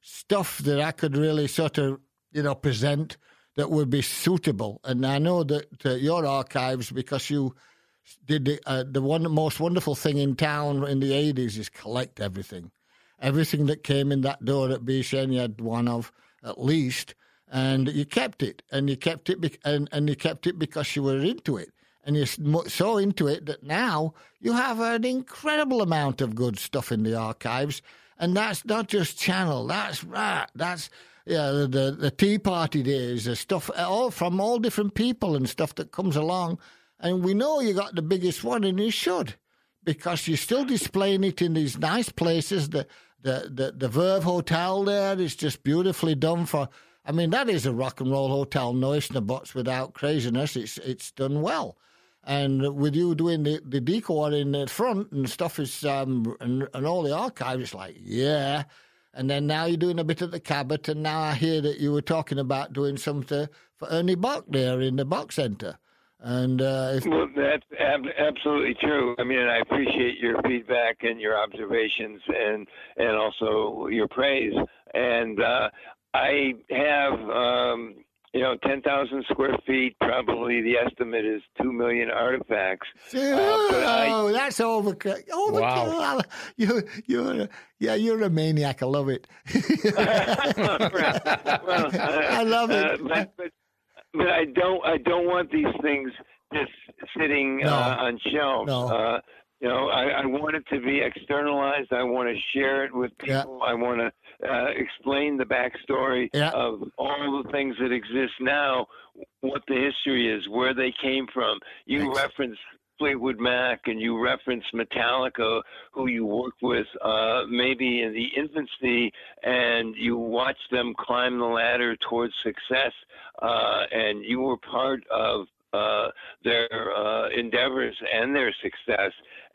Speaker 1: stuff that I could really sort of, you know, present that would be suitable. And I know that uh, your archives, because you did the, uh, the one most wonderful thing in town in the eighties is collect everything. Everything that came in that door at Bishen, you had one of at least, and you kept it, and you kept it, be- and, and you kept it because you were into it. And you're so into it that now you have an incredible amount of good stuff in the archives. And that's not just Channel. That's right. That's yeah, the, the the Tea Party days, the stuff all from all different people and stuff that comes along. And we know you got the biggest one, and you should, because you're still displaying it in these nice places. The the the, the Verve Hotel there is just beautifully done for. I mean, that is a rock and roll hotel, no ifs, no buts, without craziness. It's it's done well. And with you doing the, the decor in the front and stuff is um and, and all the archives, it's like, yeah. And then now you're doing a bit at the Cabot, and now I hear that you were talking about doing something for Ernie Bach there in the Bach Center. And uh, if-
Speaker 2: well, that's ab- absolutely true. I mean, I appreciate your feedback and your observations, and and also your praise. And uh, I have. Um, You know, ten thousand square feet, probably the estimate is two million artifacts.
Speaker 1: Oh,
Speaker 2: uh, I,
Speaker 1: that's overkill. Overkill.
Speaker 3: Wow.
Speaker 1: You, you're, yeah, you're a maniac. I love it.
Speaker 2: well,
Speaker 1: I love it.
Speaker 2: Uh, but, but, but I don't, I don't want these things just sitting
Speaker 1: No.
Speaker 2: uh, on shelves.
Speaker 1: No.
Speaker 2: Uh, you know, I, I want it to be externalized. I want to share it with people.
Speaker 1: Yeah.
Speaker 2: I want to uh, explain the backstory
Speaker 1: Yeah.
Speaker 2: of all the things that exist now, what the history is, where they came from. You
Speaker 1: Thanks.
Speaker 2: referenced Fleetwood Mac, and you referenced Metallica, who you worked with uh, maybe in the infancy, and you watched them climb the ladder towards success, uh, and you were part of uh, their uh, endeavors and their success.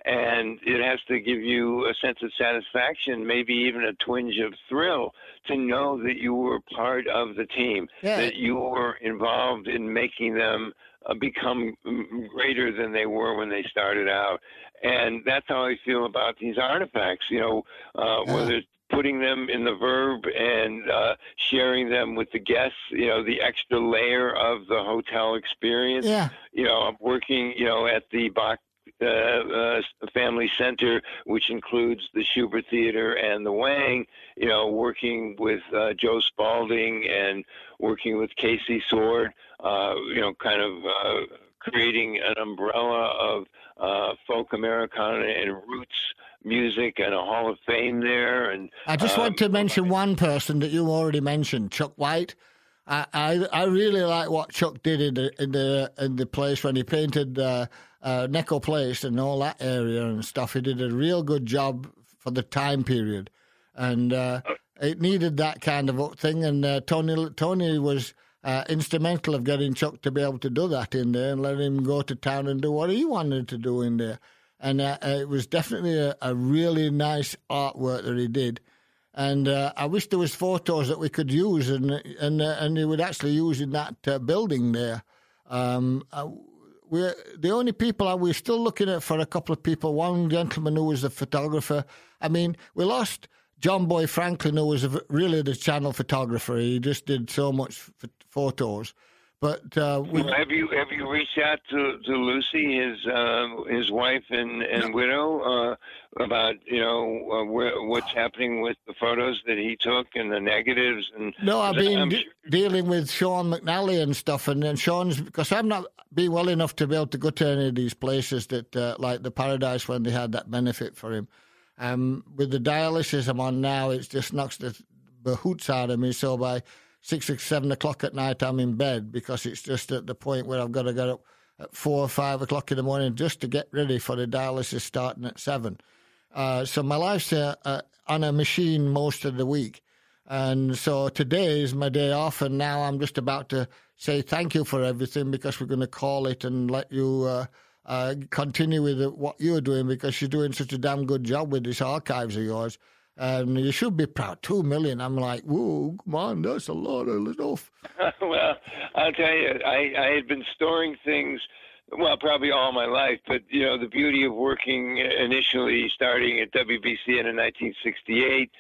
Speaker 2: And it has to give you a sense of satisfaction, maybe even a twinge of thrill, to know that you were part of the team,
Speaker 1: Yeah.
Speaker 2: that you were involved in making them uh, become greater than they were when they started out. And that's how I feel about these artifacts, you know, uh,
Speaker 1: Yeah.
Speaker 2: whether it's putting them in the Verve and uh, sharing them with the guests, you know, the extra layer of the hotel experience.
Speaker 1: Yeah.
Speaker 2: You know, I'm working, you know, at the Bach Uh, uh, Family Center, which includes the Schubert Theater and the Wang, you know, working with uh, Joe Spalding and working with Casey Sword, uh, you know, kind of uh, creating an umbrella of uh, folk Americana and roots music and a Hall of Fame there. And
Speaker 1: I just
Speaker 2: um,
Speaker 1: want to mention one person that you already mentioned, Chuck White. I, I, I really like what Chuck did in the in the in the place when he painted uh, uh, Necco Place and all that area and stuff. He did a real good job for the time period, and uh, it needed that kind of thing. And uh, Tony Tony was uh, instrumental of getting Chuck to be able to do that in there and let him go to town and do what he wanted to do in there. And uh, it was definitely a, a really nice artwork that he did. And uh, I wish there was photos that we could use, and and uh, and they would actually use in that uh, building there. Um, uh, we're the only people are we're still looking at for a couple of people. One gentleman who was a photographer. I mean, we lost John Boy Franklin, who was a, really the channel photographer. He just did so much f- photos. But uh, we,
Speaker 2: have you have you reached out to, to Lucy, his uh, his wife and, and widow, uh, about you know uh, where, what's happening with the photos that he took and the negatives? And
Speaker 1: no, I've been
Speaker 2: I'm
Speaker 1: de-
Speaker 2: sure-
Speaker 1: dealing with Sean McNally and stuff, and then Sean's because I'm not been well enough to be able to go to any of these places that uh, like the Paradise when they had that benefit for him. Um, with the dialysis I'm on now, it just knocks the behoots out of me. So by six or seven o'clock at night, I'm in bed because it's just at the point where I've got to get up at four or five o'clock in the morning just to get ready for the dialysis starting at seven. Uh, so my life's uh, uh, on a machine most of the week. And so today is my day off, and now I'm just about to say thank you for everything because we're going to call it and let you uh, uh, continue with what you're doing because you're doing such a damn good job with these archives of yours. And you should be proud. Two million. I'm like, whoa, come on, that's a lot of stuff.
Speaker 2: well, I'll tell you, I, I had been storing things, well, probably all my life, but, you know, the beauty of working initially starting at W B C N in nineteen sixty-eight,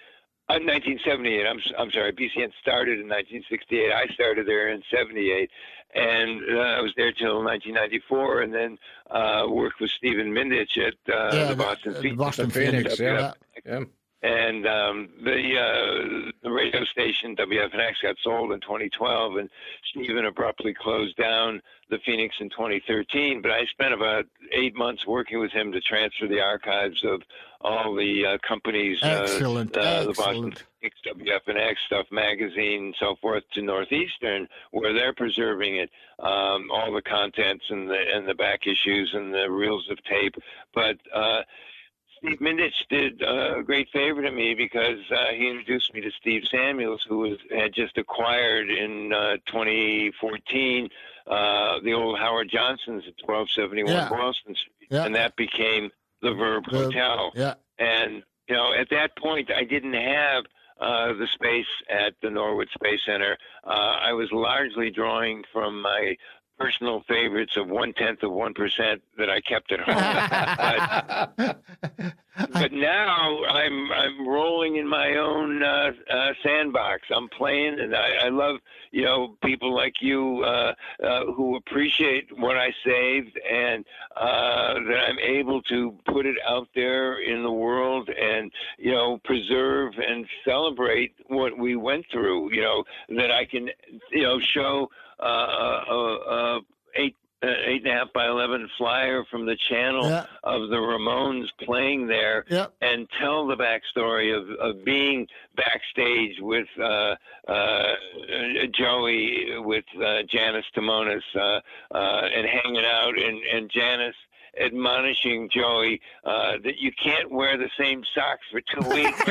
Speaker 2: Uh, nineteen seventy-eight. I'm I'm sorry. B C N started in nineteen sixty-eight. I started there in seventy-eight, and uh, I was there till nineteen ninety-four, and then uh, worked with Stephen Mindich at uh,
Speaker 1: yeah,
Speaker 2: the Boston
Speaker 1: the,
Speaker 2: Phoenix.
Speaker 1: the Boston
Speaker 3: Phoenix.
Speaker 1: Phoenix.
Speaker 3: Yeah.
Speaker 1: Yeah.
Speaker 3: yeah.
Speaker 2: And um, the uh, the radio station W F N X got sold in twenty twelve, and Stephen abruptly closed down the Phoenix in twenty thirteen. But I spent about eight months working with him to transfer the archives of all the uh, companies,
Speaker 1: Excellent,
Speaker 2: uh, uh, the
Speaker 1: excellent.
Speaker 2: Boston Phoenix, W F N X, Stuff Magazine, and so forth, to Northeastern, where they're preserving it, um, all the contents and the and the back issues and the reels of tape. But uh, Steve Mindich did uh, a great favor to me because uh, he introduced me to Steve Samuels, who was had just acquired in uh, twenty fourteen uh, the old Howard Johnson's at twelve seventy-one
Speaker 1: Yeah.
Speaker 2: Boston Street,
Speaker 1: Yeah.
Speaker 2: and that became the Verb
Speaker 1: The-
Speaker 2: Hotel.
Speaker 1: Yeah.
Speaker 2: And you know, at that point, I didn't have uh, the space at the Norwood Space Center. Uh, I was largely drawing from my personal favorites of one tenth of one percent that I kept at home. but, but now I'm I'm rolling in my own uh, uh, sandbox. I'm playing, and I, I love you know people like you uh, uh, who appreciate what I saved, and uh, that I'm able to put it out there in the world, and you know preserve and celebrate what we went through. You know that I can you know show. Uh, uh, uh, eight uh, eight and a half by eleven flyer from the channel
Speaker 1: Yeah.
Speaker 2: of the Ramones playing there,
Speaker 1: Yeah.
Speaker 2: and tell the backstory of, of being backstage with uh, uh, Joey, with uh, Janice Timonis, uh, uh, and hanging out, and, and Janice admonishing Joey uh, that you can't wear the same socks for two weeks.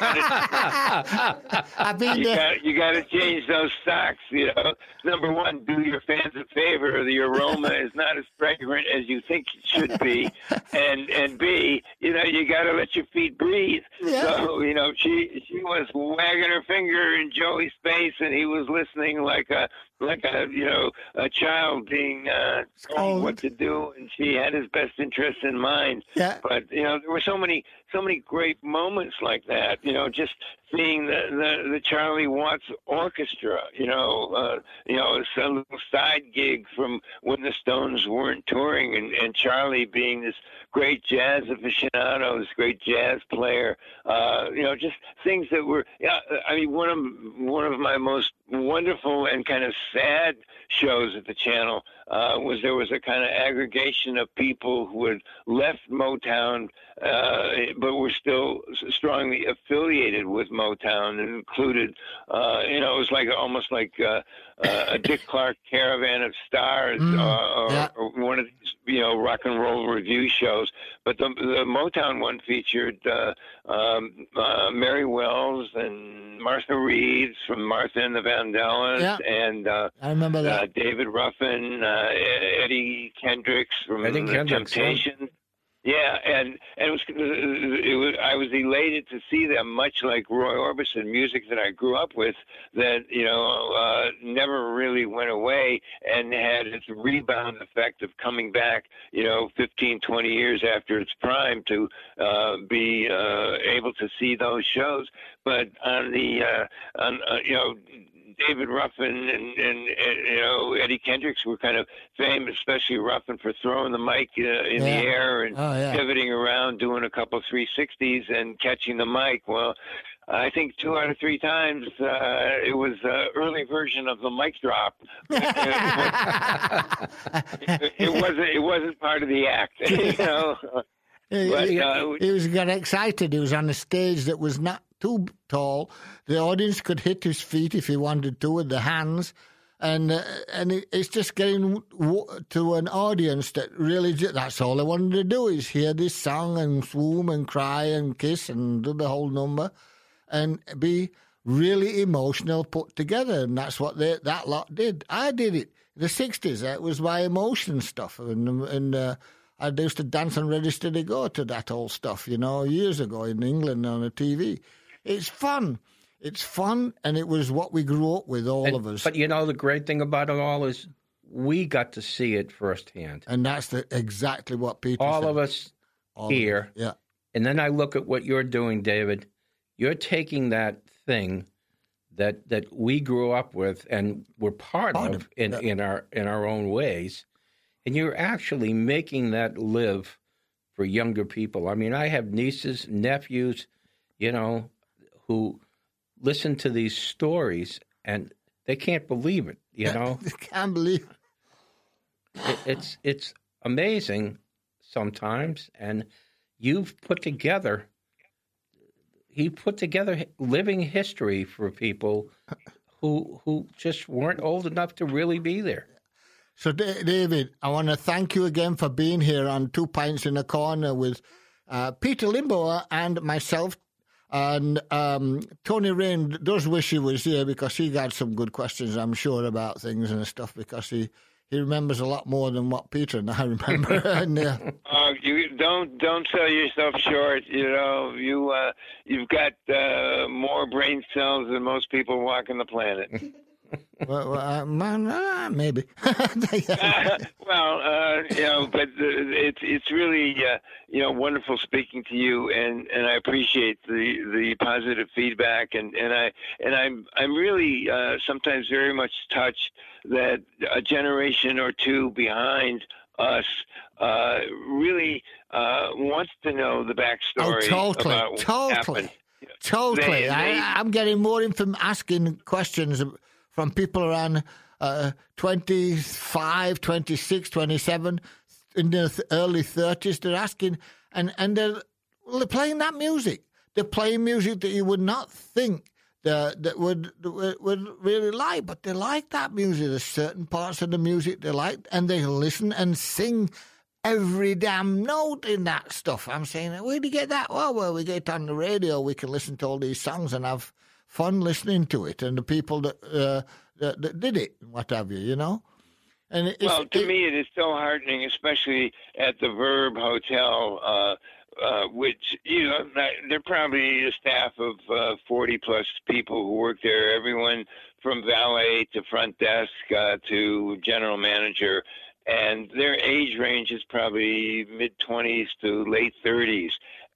Speaker 1: I've been
Speaker 2: You
Speaker 1: there.
Speaker 2: got you got to change those socks. You know, number one, do your fans a favor. The aroma is not as fragrant as you think it should be, and and B, you know, you got to let your feet breathe.
Speaker 1: Yeah.
Speaker 2: So you know, she she was wagging her finger in Joey's face, and he was listening like a like a you know a child being uh, told what to do, and she had his best interests in mind.
Speaker 1: Yeah.
Speaker 2: But you know, there were so many so many great moments like that. You know, just seeing the the, the Charlie Watts Orchestra. You know, uh, you know, a little side gig from when the Stones weren't touring, and, and Charlie being this great jazz aficionado, this great jazz player. Uh, you know, just things that were. Yeah, I mean, one of one of my most wonderful and kind of sad shows at the channel uh, was there was a kind of aggregation of people who had left Motown, uh, but were still strongly affiliated with Motown, and included, uh, you know, it was like almost like uh, uh, a Dick Clark Caravan of Stars,
Speaker 1: Mm,
Speaker 2: uh, or,
Speaker 1: yeah.
Speaker 2: or one of these, you know, rock and roll review shows. But the, the Motown one featured uh, um, uh, Mary Wells and Martha Reeves from Martha and the Vandellas,
Speaker 1: Yeah.
Speaker 2: and uh,
Speaker 1: I remember that.
Speaker 2: uh, David Ruffin, uh, Eddie Kendricks from
Speaker 3: Eddie
Speaker 2: the
Speaker 3: Kendricks, yeah.
Speaker 2: Temptations. Yeah, and and it was, it was I was elated to see them, much like Roy Orbison, music that I grew up with, that you know uh, never really went away, and had its rebound effect of coming back, you know, fifteen, twenty years after its prime, to uh, be uh, able to see those shows. But on the uh, on uh, you know. David Ruffin and, and, and you know Eddie Kendricks were kind of famous, especially Ruffin, for throwing the mic uh, in
Speaker 1: Yeah.
Speaker 2: the air and
Speaker 1: Oh, yeah.
Speaker 2: pivoting around, doing a couple three sixties and catching the mic. Well, I think two out of three times uh, it was an early version of the mic drop. it, it wasn't. It wasn't part of the act, you know.
Speaker 1: He,
Speaker 2: But,
Speaker 1: he-
Speaker 2: uh,
Speaker 1: he was got excited. He was on a stage that was not too tall. The audience could hit his feet if he wanted to with the hands, and uh, and it, it's just getting w- to an audience that really ju- that's all they wanted to do is hear this song and swoon and cry and kiss and do the whole number, and be really emotional, put together, and that's what they, that lot did. I did it in the sixties. It was my emotion stuff, and and. Uh, I used to dance on Ready Steady Go to that old stuff, you know, years ago in England on the T V. It's fun. It's fun, and it was what we grew up with, all
Speaker 3: And-
Speaker 1: of us.
Speaker 3: But you know, the great thing about it all is we got to see it firsthand.
Speaker 1: And that's the, exactly what Peter
Speaker 3: All
Speaker 1: said.
Speaker 3: of us
Speaker 1: All
Speaker 3: here.
Speaker 1: Yeah.
Speaker 3: And then I look at what you're doing, David. you're taking that thing that that we grew up with and were part, part of, of in, yeah. in our in our own ways, and you're actually making that live for younger people. I mean, I have nieces, nephews, you know, who listen to these stories and they can't believe it. You know,
Speaker 1: they can't believe it.
Speaker 3: it. It's it's amazing sometimes, and you've put together. He put together living history for people who who just weren't old enough to really be there.
Speaker 1: So, David, I want to thank you again for being here on Two Pints in a Corner with uh, Peter Limbaugh and myself. And um, Tony Rain does wish he was here because he got some good questions, I'm sure, about things and stuff, because he, he remembers a lot more than what Peter and I remember. and, uh,
Speaker 2: uh, you don't don't sell yourself short. You know, you uh, you've got uh, more brain cells than most people walking the planet.
Speaker 1: well, well uh, man, uh, maybe.
Speaker 2: uh, well, uh, you know, but uh, it's it's really uh, you know wonderful speaking to you, and, and I appreciate the, the positive feedback, and, and I and I'm I'm really uh, sometimes very much touched that a generation or two behind us uh, really uh, wants to know the backstory.
Speaker 1: Oh, totally,
Speaker 2: about what
Speaker 1: totally,
Speaker 2: happened.
Speaker 1: totally. They, they, I, I'm getting more from asking questions from people around uh, twenty-five, twenty-six, twenty-seven, in their early thirties. They're asking, and, and they're, well, they're playing that music. They're playing music that you would not think that, that would, would would really like, but they like that music. There's certain parts of the music they like, and they listen and sing every damn note in that stuff. I'm saying, where do you get that? Well, well, we get it on the radio. We can listen to all these songs and have fun listening to it, and the people that uh, that, that did it, what have you, you know. And it's,
Speaker 2: well, to
Speaker 1: it,
Speaker 2: me, it is so heartening, especially at the Verb Hotel, uh, uh, which you know they're probably a staff of uh, forty plus people who work there. Everyone from valet to front desk uh, to general manager, and their age range is probably mid twenties to late thirties.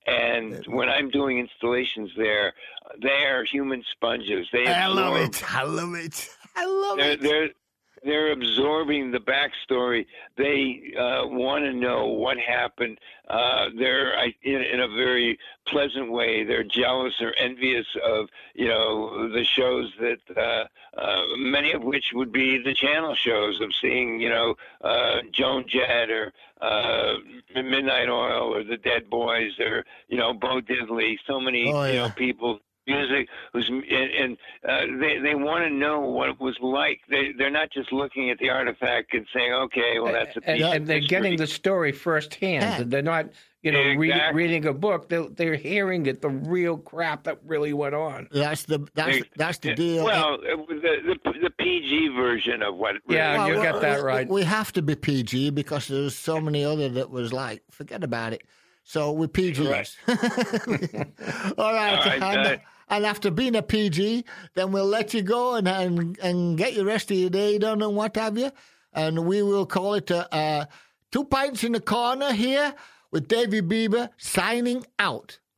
Speaker 2: And when I'm doing installations there, they are human sponges. They
Speaker 1: I
Speaker 2: absorb,
Speaker 1: love it. I love it. I love
Speaker 2: they're,
Speaker 1: it.
Speaker 2: They're, they're absorbing the backstory. They uh, want to know what happened. Uh, they're I, in, in a very pleasant way. They're jealous or envious of, you know, the shows that uh, uh, many of which would be the channel shows of seeing, you know, uh, Joan Jett or uh, Midnight Oil or the Dead Boys or, you know, Bo Diddley. So many,
Speaker 1: oh, yeah.
Speaker 2: you know, people. Music was, and, and uh, they they want to know what it was like. They they're not just looking at the artifact and saying, okay, well that's a piece
Speaker 3: and,
Speaker 2: of
Speaker 3: and they're
Speaker 2: history.
Speaker 3: getting the story firsthand.
Speaker 1: Yeah.
Speaker 3: They're not, you know,
Speaker 2: Exactly.
Speaker 3: read, reading a book. They're, they're hearing it, the real crap that really went on.
Speaker 1: That's the that's that's the deal.
Speaker 2: Well, the the, the P G version of what. Really
Speaker 3: Yeah,
Speaker 1: well,
Speaker 3: you
Speaker 1: well,
Speaker 3: got that
Speaker 1: we,
Speaker 3: right.
Speaker 1: We have to be P G because there's so many other that was like, forget about it. So we're P Gs.
Speaker 2: Right.
Speaker 1: All right.
Speaker 2: All right,
Speaker 1: and,
Speaker 2: uh,
Speaker 1: and after being a P G, then we'll let you go and and, and get your rest of your day done and what have you. And we will call it uh, uh, Two Pints in the Corner here with Davey Bieber signing out.